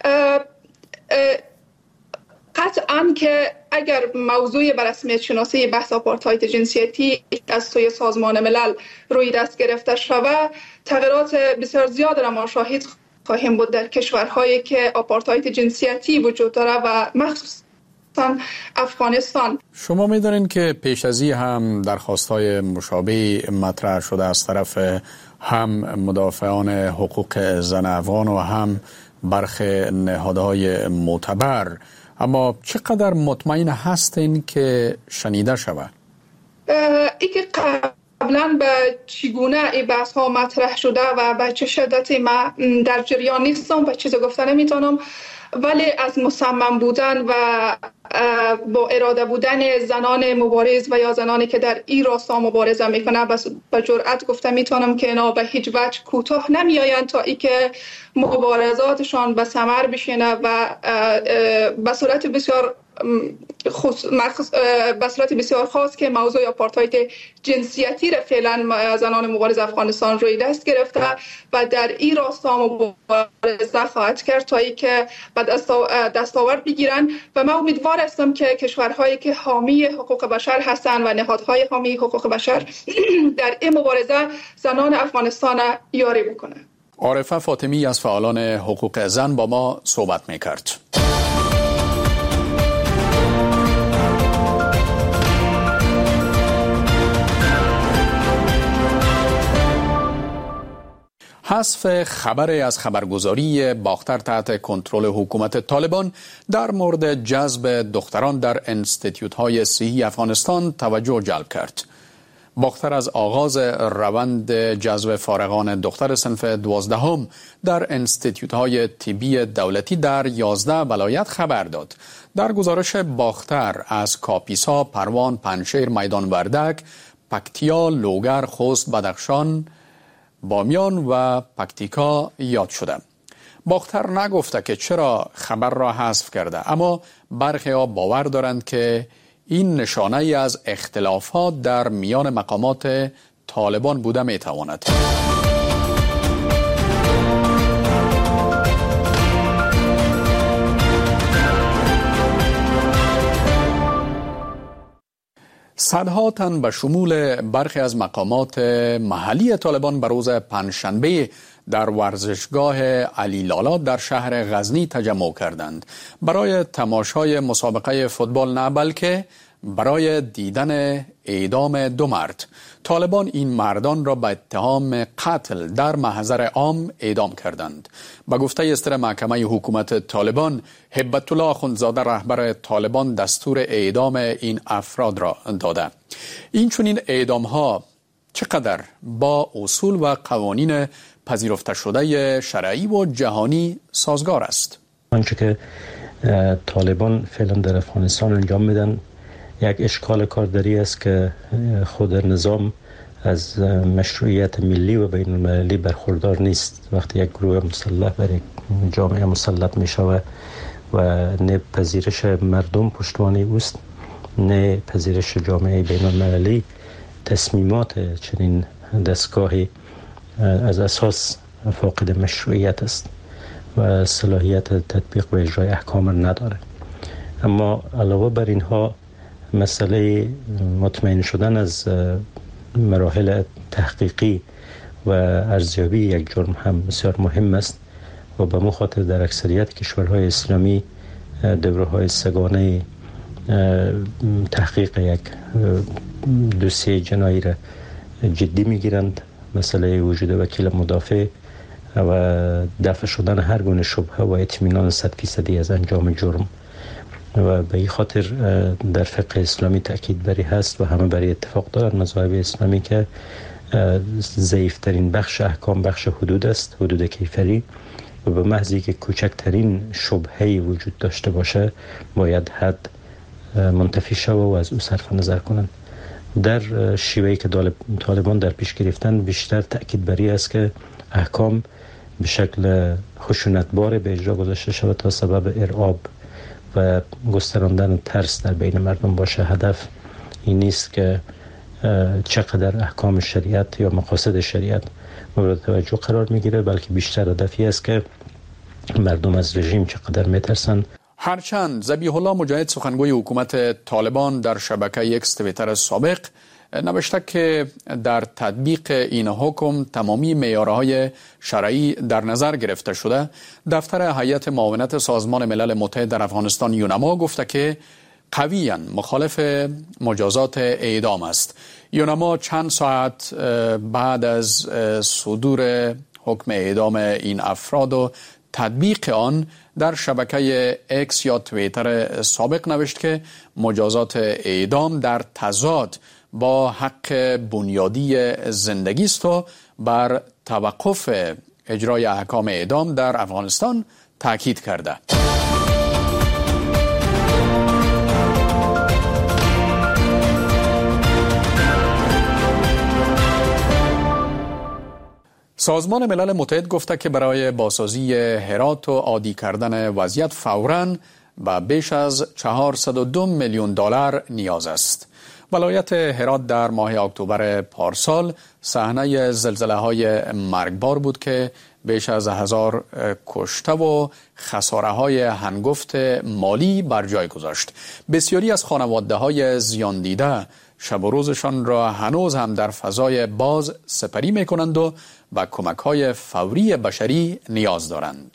قطعاً که اگر موضوع بر رسمیت شناسی بحث آپارتاید جنسیتی از سوی سازمان ملل روی دست گرفته شود، تغییرات بسیار زیاد را ما شاهد خواهیم بود در کشورهایی که آپارتاید جنسیتی وجود داره و مخصوصاً افغانستان. شما می‌دانید که پیش از این هم درخواست‌های مشابه مطرح شده از طرف هم مدافعان حقوق زن افغان و هم برخی نهادهای معتبر، اما چقدر مطمئن هستین که شنیده شود؟ ای که قبلا به چگونه این بحث ها مطرح شده و به چه شدتی من در جریان نیستم و چیز گفته نمیتونم، ولی از مصمم بودن و با اراده بودن زنان مبارز و یا زنانی که در این راستا مبارزه میکنه به جرئت گفته میتونم که اینا به هیچ وجه کوتاه نمیآیند تا اینکه مبارزاتشان به ثمر بشینه و به صورت بسیار خاص که موضوع آپارتاید جنسیتی را فعلا زنان مبارز افغانستان روی دست گرفته و در این راستا مبارزه خواهد کرد تا اینکه به دستاورد بگیرن. و من امیدوار هستم که کشورهایی که حامی حقوق بشر هستند و نهادهای حامی حقوق بشر در این مبارزه زنان افغانستان یاری بکنه. عارفه فاطمی از فعالان حقوق زن با ما صحبت میکرد. حذف خبری از خبرگزاری باختر تحت کنترل حکومت طالبان در مورد جذب دختران در انستیتیوت‌های صحی افغانستان توجه جلب کرد. باختر از آغاز روند جذب فارغان دختر صنف 12 در انستیتیوت‌های طبی دولتی در 11 ولایت خبر داد. در گزارش باختر از کاپیسا، پروان، پنجشیر، میدان وردک، پکتیا، لوگر، خوست، بدخشان، بامیان و پکتیکا یاد شده. باختر نگفته که چرا خبر را حذف کرده، اما برخی ها باور دارند که این نشانه ای از اختلافات در میان مقامات طالبان بوده می تواند. صدها تن به شمول برخی از مقامات محلی طالبان به روز پنجشنبه در ورزشگاه علی لالا در شهر غزنی تجمع کردند برای تماشای مسابقه فوتبال، نه بلکه برای دیدن اعدام دو مرد. طالبان این مردان را به اتهام قتل در محضر عام اعدام کردند. با گفته اصدر محکمه حکومت طالبان، هبت الله اخوندزاده رهبر طالبان دستور اعدام این افراد را داده. این چنین اعدام ها چقدر با اصول و قوانین پذیرفته شده شرعی و جهانی سازگار است؟ آنچه که طالبان فعلا در افغانستان انجام میدن یک اشکال کارداری است که خود نظام از مشروعیت ملی و بین المللی برخوردار نیست. وقتی یک گروه مسلح بر یک جامعه مسلط می شود و نه پذیرش مردم پشتوانه اوست، نه پذیرش جامعه بین المللی، تصمیمات چنین دستگاهی از اساس فاقد مشروعیت است و صلاحیت تطبیق و اجرای احکام نداره. اما علاوه بر اینها مسئله مطمئن شدن از مراحل تحقیقی و ارزیابی یک جرم هم بسیار مهم است و به مخاطر در اکثریت کشورهای اسلامی دوره‌های سگانه تحقیق یک دوسیه جنایی را جدی میگیرند. مسئله وجود وکیل مدافع و دفع شدن هر گونه شبهه و اطمینان 100% از انجام جرم و به این خاطر در فقه اسلامی تأکید بری هست و همه بری اتفاق دارند مذاهب اسلامی که ضعیفترین بخش احکام بخش حدود است، حدود کیفری، و به محضی که کوچکترین شبهه‌ای وجود داشته باشه باید حد منتفی شود و از او صرف نظر کنند. در شیوهی که طالبان در پیش گرفتن بیشتر تأکید بری است که احکام به شکل خشونتبار به اجرا گذاشته شود تا سبب ارعاب و گستراندن ترس در بین مردم باشه. هدف این نیست که چقدر احکام شریعت یا مقاصد شریعت مورد توجه قرار میگیره، بلکه بیشتر هدفی است که مردم از رژیم چقدر میترسن. هرچند ذبیح الله مجاهد سخنگوی حکومت طالبان در شبکه اکس توییتر سابق نوشته که در تطبیق این حکم تمامی معیارهای شرعی در نظر گرفته شده، دفتر هیئت معاونت سازمان ملل متحد در افغانستان یونما گفته که قویاً مخالف مجازات اعدام است. یونما چند ساعت بعد از صدور حکم اعدام این افراد و تطبیق آن در شبکه اکس یا توییتر سابق نوشت که مجازات اعدام در تضاد با حق بنیادی زندگی است و بر توقف اجرای احکام اعدام در افغانستان تاکید کرده. سازمان ملل متحد گفته که برای بازسازی هرات و عادی کردن وضعیت فوراً به بیش از 402 میلیون دلار نیاز است. ولایت هرات در ماه اکتبر پارسال صحنه زلزله‌های مرگبار بود که بیش از 1000 کشته و خساره‌های هنگفت مالی بر جای گذاشت. بسیاری از خانواده‌های زیان دیده شب و روزشان را هنوز هم در فضای باز سپری می‌کنند و به کمک‌های فوری بشری نیاز دارند.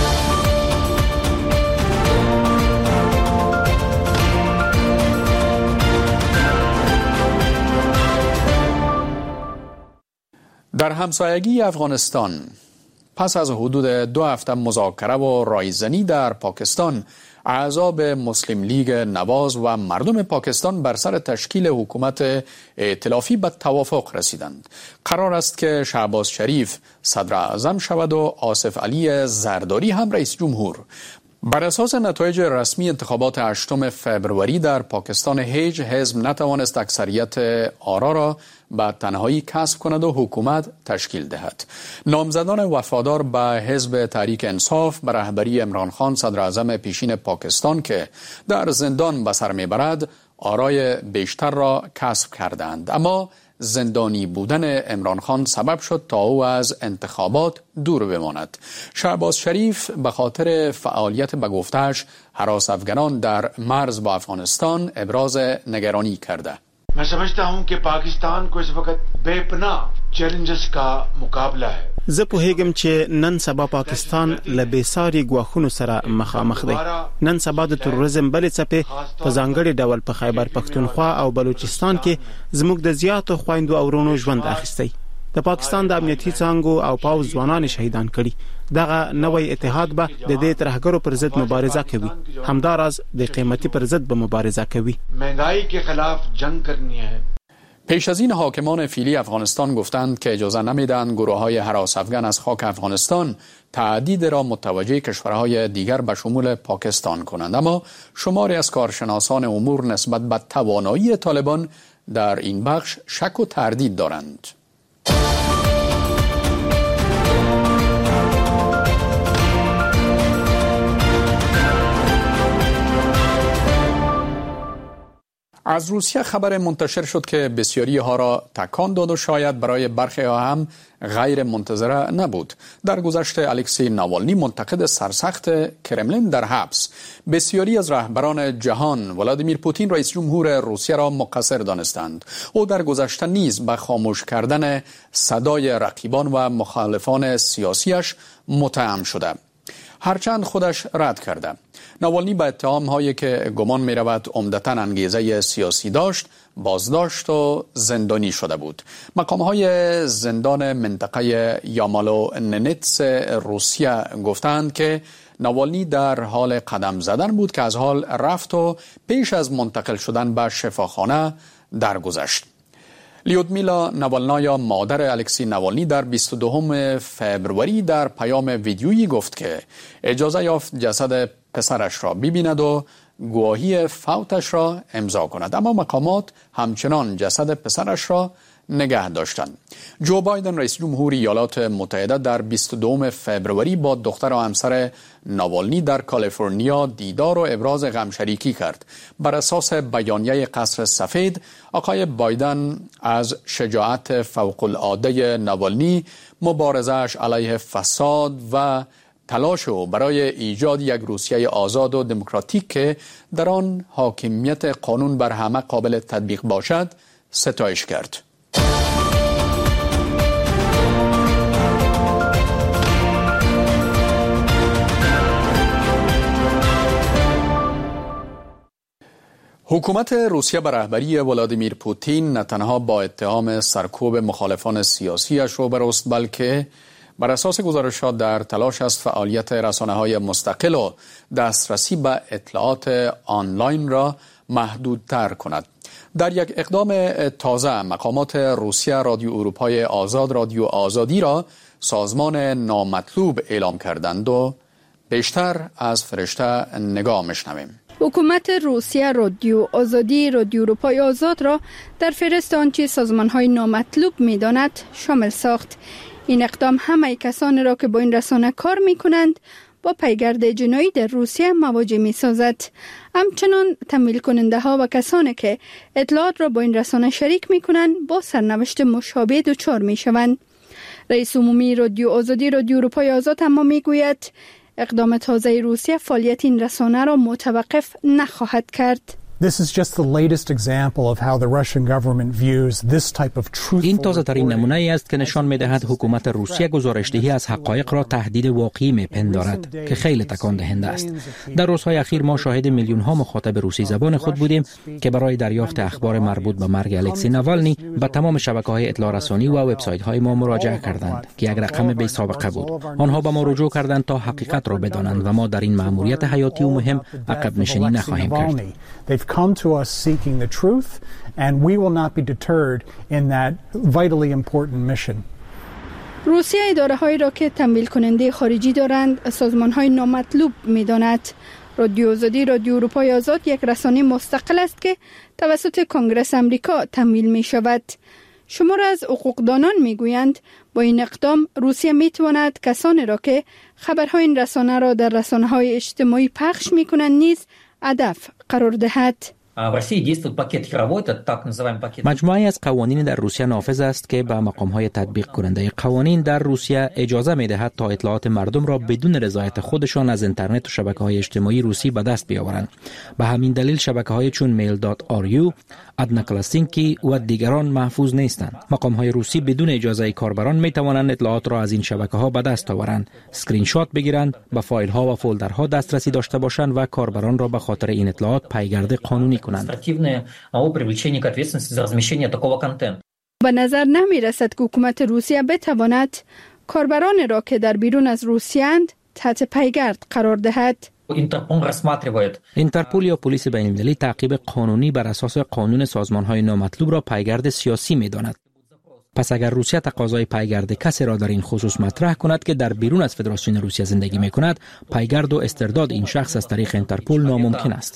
در همسایگی افغانستان پس از حدود 2 هفته مذاکره و رایزنی در پاکستان، اعضاب مسلم لیگ نواز و مردم پاکستان بر سر تشکیل حکومت ائتلافی به توافق رسیدند. قرار است که شهباز شریف صدر اعظم شود و آصف علی زرداری هم رئیس جمهور. بر اساس نتایج رسمی انتخابات 8 فبروری در پاکستان، هیچ حزب نتوانست اکثریت آرا را به تنهایی کسب کند و حکومت تشکیل دهد. نامزدان وفادار به حزب تحریک انصاف به رهبری عمران خان صدر اعظم پیشین پاکستان که در زندان به سر میبرد، آرای بیشتر را کسب کردند، اما زندانی بودن عمران خان سبب شد تا او از انتخابات دور بماند. شهباز شریف به خاطر فعالیت به گفته‌اش هراس افغانان در مرز با افغانستان ابراز نگرانی کرده. मैं समझता हूं कि पाकिस्तान को इस वक्त बेपनाह चैलेंजेस का मुकाबला है. زه پوهیږم چې نن سبا پاکستان له بېساري ګواښونو سره مخامخ دی. نن سبا د تروریزم بلې څپې په ځانګړي ډول په خیبر پښتونخوا او بلوچستان کې زموږ د زیاتو خویندو او ورونو ژوند اخیستی. د پاکستان د امنیتي څانګو او پاوځ ځوانان شهیدان کړي. دغه نوې اتحاد به د دې ترهګرو پر ضد مبارزه کوي. همداراز د قیمتي پر ضد به مبارزه کوي. مهنگائی के خلاف جنگ करनी है. پیش از این حاکمان فعلی افغانستان گفتند که اجازه نمیدهند گروه‌های هراس افغان از خاک افغانستان تهدید را متوجه کشورهای دیگر به شمول پاکستان کنند، اما شماری از کارشناسان امور نسبت به توانایی طالبان در این بخش شک و تردید دارند. از روسیه خبر منتشر شد که بسیاری ها را تکان داد و شاید برای برخی ها هم غیر منتظره نبود. در گذشته الکسی ناوالنی منتقد سرسخت کرملین در حبس بسیاری از رهبران جهان ولادیمیر پوتین رئیس جمهور روسیه را مقصر دانستند. او در گذشته نیز به خاموش کردن صدای رقیبان و مخالفان سیاسیش متهم شده، هرچند خودش رد کرده. ناوالنی به اتهام هایی که گمان می رود عمدتاً انگیزه سیاسی داشت بازداشت و زندانی شده بود. مقام های زندان منطقه یامالو ننتس روسیه گفتند که ناوالنی در حال قدم زدن بود که از حال رفت و پیش از منتقل شدن به شفاخانه درگذشت. لیودمیلا ناوالنایا مادر الکسی ناوالنی در 22 فبروری در پیام ویدیویی گفت که اجازه یافت جسد پسرش را ببیند و گواهی فوتش را امضا کند، اما مقامات همچنان جسد پسرش را نگه داشتند. جو بایدن رئیس جمهور ایالات متحده در 22 فبروری با دختر و همسر ناوالنی در کالیفرنیا دیدار و ابراز غمشریکی کرد. بر اساس بیانیه قصر سفید، آقای بایدن از شجاعت فوق‌العاده ناوالنی، مبارزه‌اش علیه فساد و تلاش او برای ایجاد یک روسیه آزاد و دموکراتیک که در آن حاکمیت قانون بر همه قابل تطبیق باشد ستایش کرد. حکومت روسیه به رهبری ولادیمیر پوتین نه تنها با اتهام سرکوب مخالفان سیاسیش روبرو است، بلکه بر اساس گزارشات در تلاش است فعالیت رسانه‌های مستقل و دسترسی به اطلاعات آنلاین را محدودتر کند. در یک اقدام تازه، مقامات روسیه رادیو اروپای آزاد، رادیو آزادی را سازمان نامطلوب اعلام کردند و بیشتر از فرشته نگاه میشنویم. حکومت روسیه رادیو آزادی، رادیو اروپای آزاد را در فهرست آنچه سازمان‌های نامطلوب می‌داند شامل ساخت. این اقدام همه کسانی را که با این رسانه کار می‌کنند با پیگرد جنایی در روسیه مواجه می‌سازد. همچنان تمویل کننده ها و کسانی که اطلاعات را با این رسانه شریک می‌کنند با سرنوشت مشابه دچار می‌شوند. رئیس عمومی رادیو آزادی، رادیو اروپای آزاد اما می‌گوید اقدام تازه روسیه فعالیت این رسانه را متوقف نخواهد کرد. این تازه ترین نمونه ای است که نشان می دهد حکومت روسیه گزارش‌دهی از حقایق را تهدید واقعی می پندارد که خیلی تکان دهنده است. در روزهای اخیر ما شاهد میلیون ها مخاطب روسی زبان خود بودیم که برای دریافت اخبار مربوط به مرگ الکسی ناوالنی به تمام شبکه‌های اطلاع رسانی و وبسایت‌های ما مراجعه کردند که یک رقم بی سابقه بود. آنها به ما رجوع کردند تا حقیقت را بدانند و ما در این مأموریت حیاتی و مهم عقب نشینی نخواهیم کرد. They've come to us seeking the truth, and we will not be deterred in that vitally important mission. روسیه اداره‌هایی را که تمویل کننده خارجی دارند سازمان‌های نامطلوب می‌داند. رادیو آزادی، رادیو اروپای آزاد یک رسانه مستقل است که توسط کنگره آمریکا تمویل می‌شود. شماری از حقوقدانان می‌گویند با این اقدام روسیه می‌تواند کسانی را که خبرهای این رسانه را در رسانه‌های اجتماعی پخش می‌کنند نیز هدف قرار دهد. مجموعه از قوانین در روسیه نافذ است که به مقام‌های تطبیق کننده قوانین در روسیه اجازه می‌دهد تا اطلاعات مردم را بدون رضایت خودشان از اینترنت و شبکه‌های اجتماعی روسی به دست بیاورند. به همین دلیل شبکه‌های چون mail.ru، ادناکلاسینکی و دیگران محفوظ نیستند. مقام‌های روسی بدون اجازه کاربران می‌توانند اطلاعات را از این شبکه‌ها به دست آورند، اسکرین شات بگیرند، به فایل‌ها و فولدرها دسترسی داشته باشند و کاربران را به خاطر این اطلاعات پیگرد قانونی کنند. به نظر نمی رسد که حکومت روسیه بتواند کاربران را که در بیرون از روسیه اند تحت پیگرد قرار دهد. اینترپول یا پلیس بین‌المللی تعقیب قانونی بر اساس قانون سازمان‌های نامطلوب را پیگرد سیاسی می‌داند. پس اگر روسیه تقاضای پیگرد کسی را در این خصوص مطرح کند که در بیرون از فدراسیون روسیه زندگی می‌کند، پیگرد و استرداد این شخص از طریق اینترپول ناممکن است.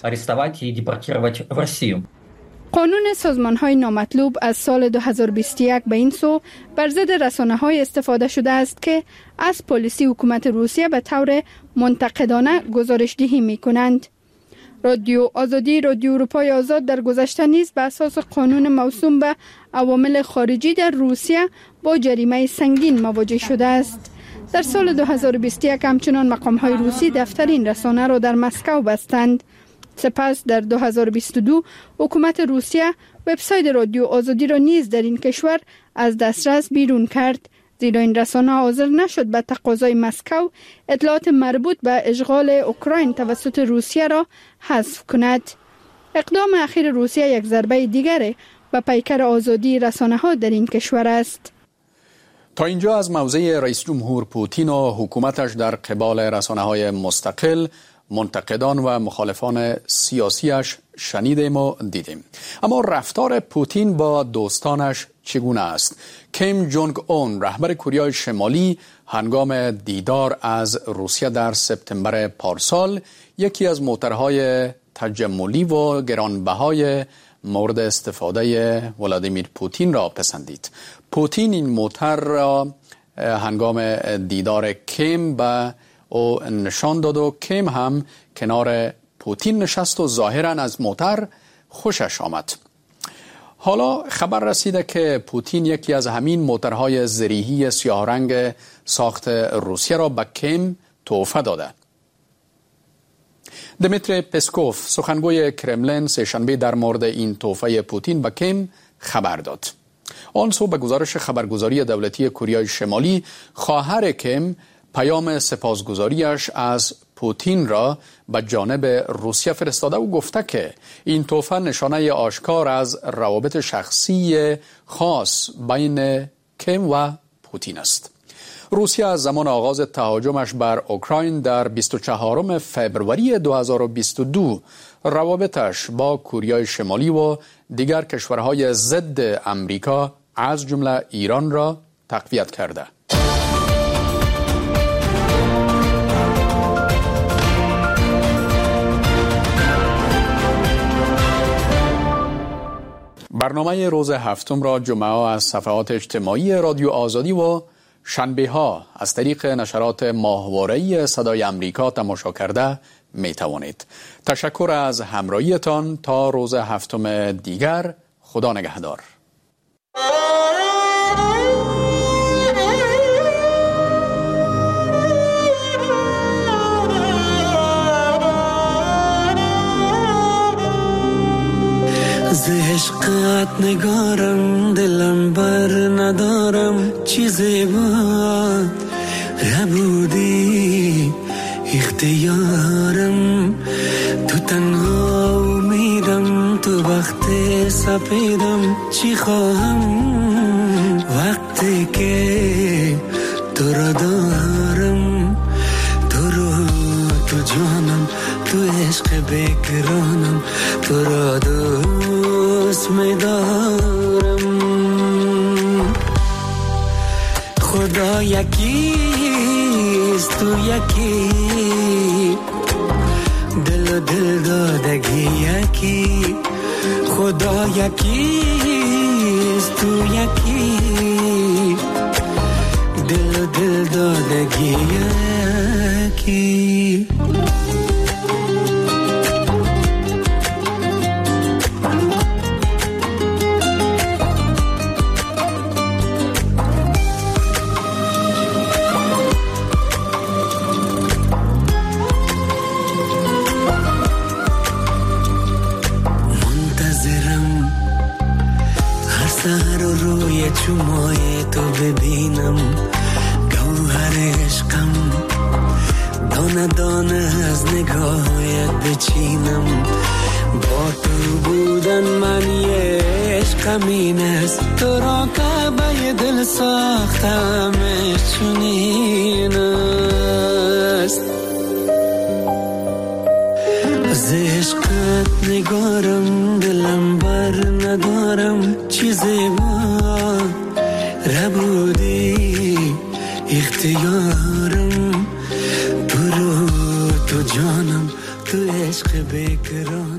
قانون سازمان‌های نامطلوب از سال 2021 به این سو بر ضد رسانه‌های استفاده شده است که از پالیسی حکومت روسیه به طور منتقدانه گزارش‌دهی می‌کنند. رادیو آزادی، رادیو اروپای آزاد در گذشته نیز به اساس قانون موسوم به عوامل خارجی در روسیه با جریمه سنگین مواجه شده است. در سال 2021 همچنان مقام‌های روسی دفتر این رسانه را در مسکو بستند. سپس در 2022 حکومت روسیه وبسایت رادیو آزادی را نیز در این کشور از دسترس بیرون کرد، زیرا این رسانه حاضر نشد به تقاضای مسکو اطلاعات مربوط به اشغال اوکراین توسط روسیه را حذف کند. اقدام اخیر روسیه یک ضربه دیگر به پیکر آزادی رسانه ها در این کشور است. تا اینجا از موضع رئیس جمهور پوتین و حکومتش در قبال رسانه‌های مستقل، منتقدان و مخالفان سیاسیش شنیدیم و دیدیم. اما رفتار پوتین با دوستانش چگونه است؟ کیم جونگ اون، رهبر کره شمالی، هنگام دیدار از روسیه در سپتامبر پارسال یکی از موتورهای تجملی و گرانبهای مورد استفاده ولادیمیر پوتین را پسندید. پوتین این موتور را هنگام دیدار کیم به او نشان داد و کیم هم کنار پوتین نشست و ظاهراً از موتور خوشش آمد. حالا خبر رسیده که پوتین یکی از همین موتورهای زریحی سیاه رنگ ساخت روسیه را به کیم تحفه داده. دمیتری پسکوف، سخنگوی کرملین، سه‌شنبه در مورد این تحفه پوتین به کیم خبر داد. آن سو به گزارش خبرگزاری دولتی کره شمالی، خواهر کیم پیام سپاسگزاریش از پوتین را به جانب روسیه فرستاده و گفته که این تحفه نشانه آشکار از روابط شخصی خاص بین کیم و پوتین است. روسیه از زمان آغاز تهاجمش بر اوکراین در 24 فوریه 2022 روابطش با کره شمالی و دیگر کشورهای ضد امریکا از جمله ایران را تقویت کرده. برنامه روز هفتم را جمعه از صفحات اجتماعی رادیو آزادی و شنبه ها از طریق نشرات ماهواره‌ای صدای امریکا تماشا کرده می توانید. تشکر از همراهیتان. تا روز هفتم دیگر، خدا نگهدار. ز عشقت نگارم، دلم بر ندارم، چیزی بود نبودی اختیارم. تو تنها میرم، تو وقت سپیدم، چی خواهم وقتی که تو را دارم. تو رو تو جانم، تو عشق بکرانم، تو را دوست می‌دارم. خدا یکیست، تو یکی، دل و دل دادگی یکی. خدا یکیست، تو یکی، دل و دل دادگی یکی. سر و روی چومای تو ببینم گوهر عشقم دانه دانه از نگاهت بچینم با تو بودن من یه عشقم این است تو را کعبه دل ساختمش چونین است از عشقت نگارم دلم بر ندارم چیزی با ربودی اختیارم تو رو تو جانم تو عشق بکران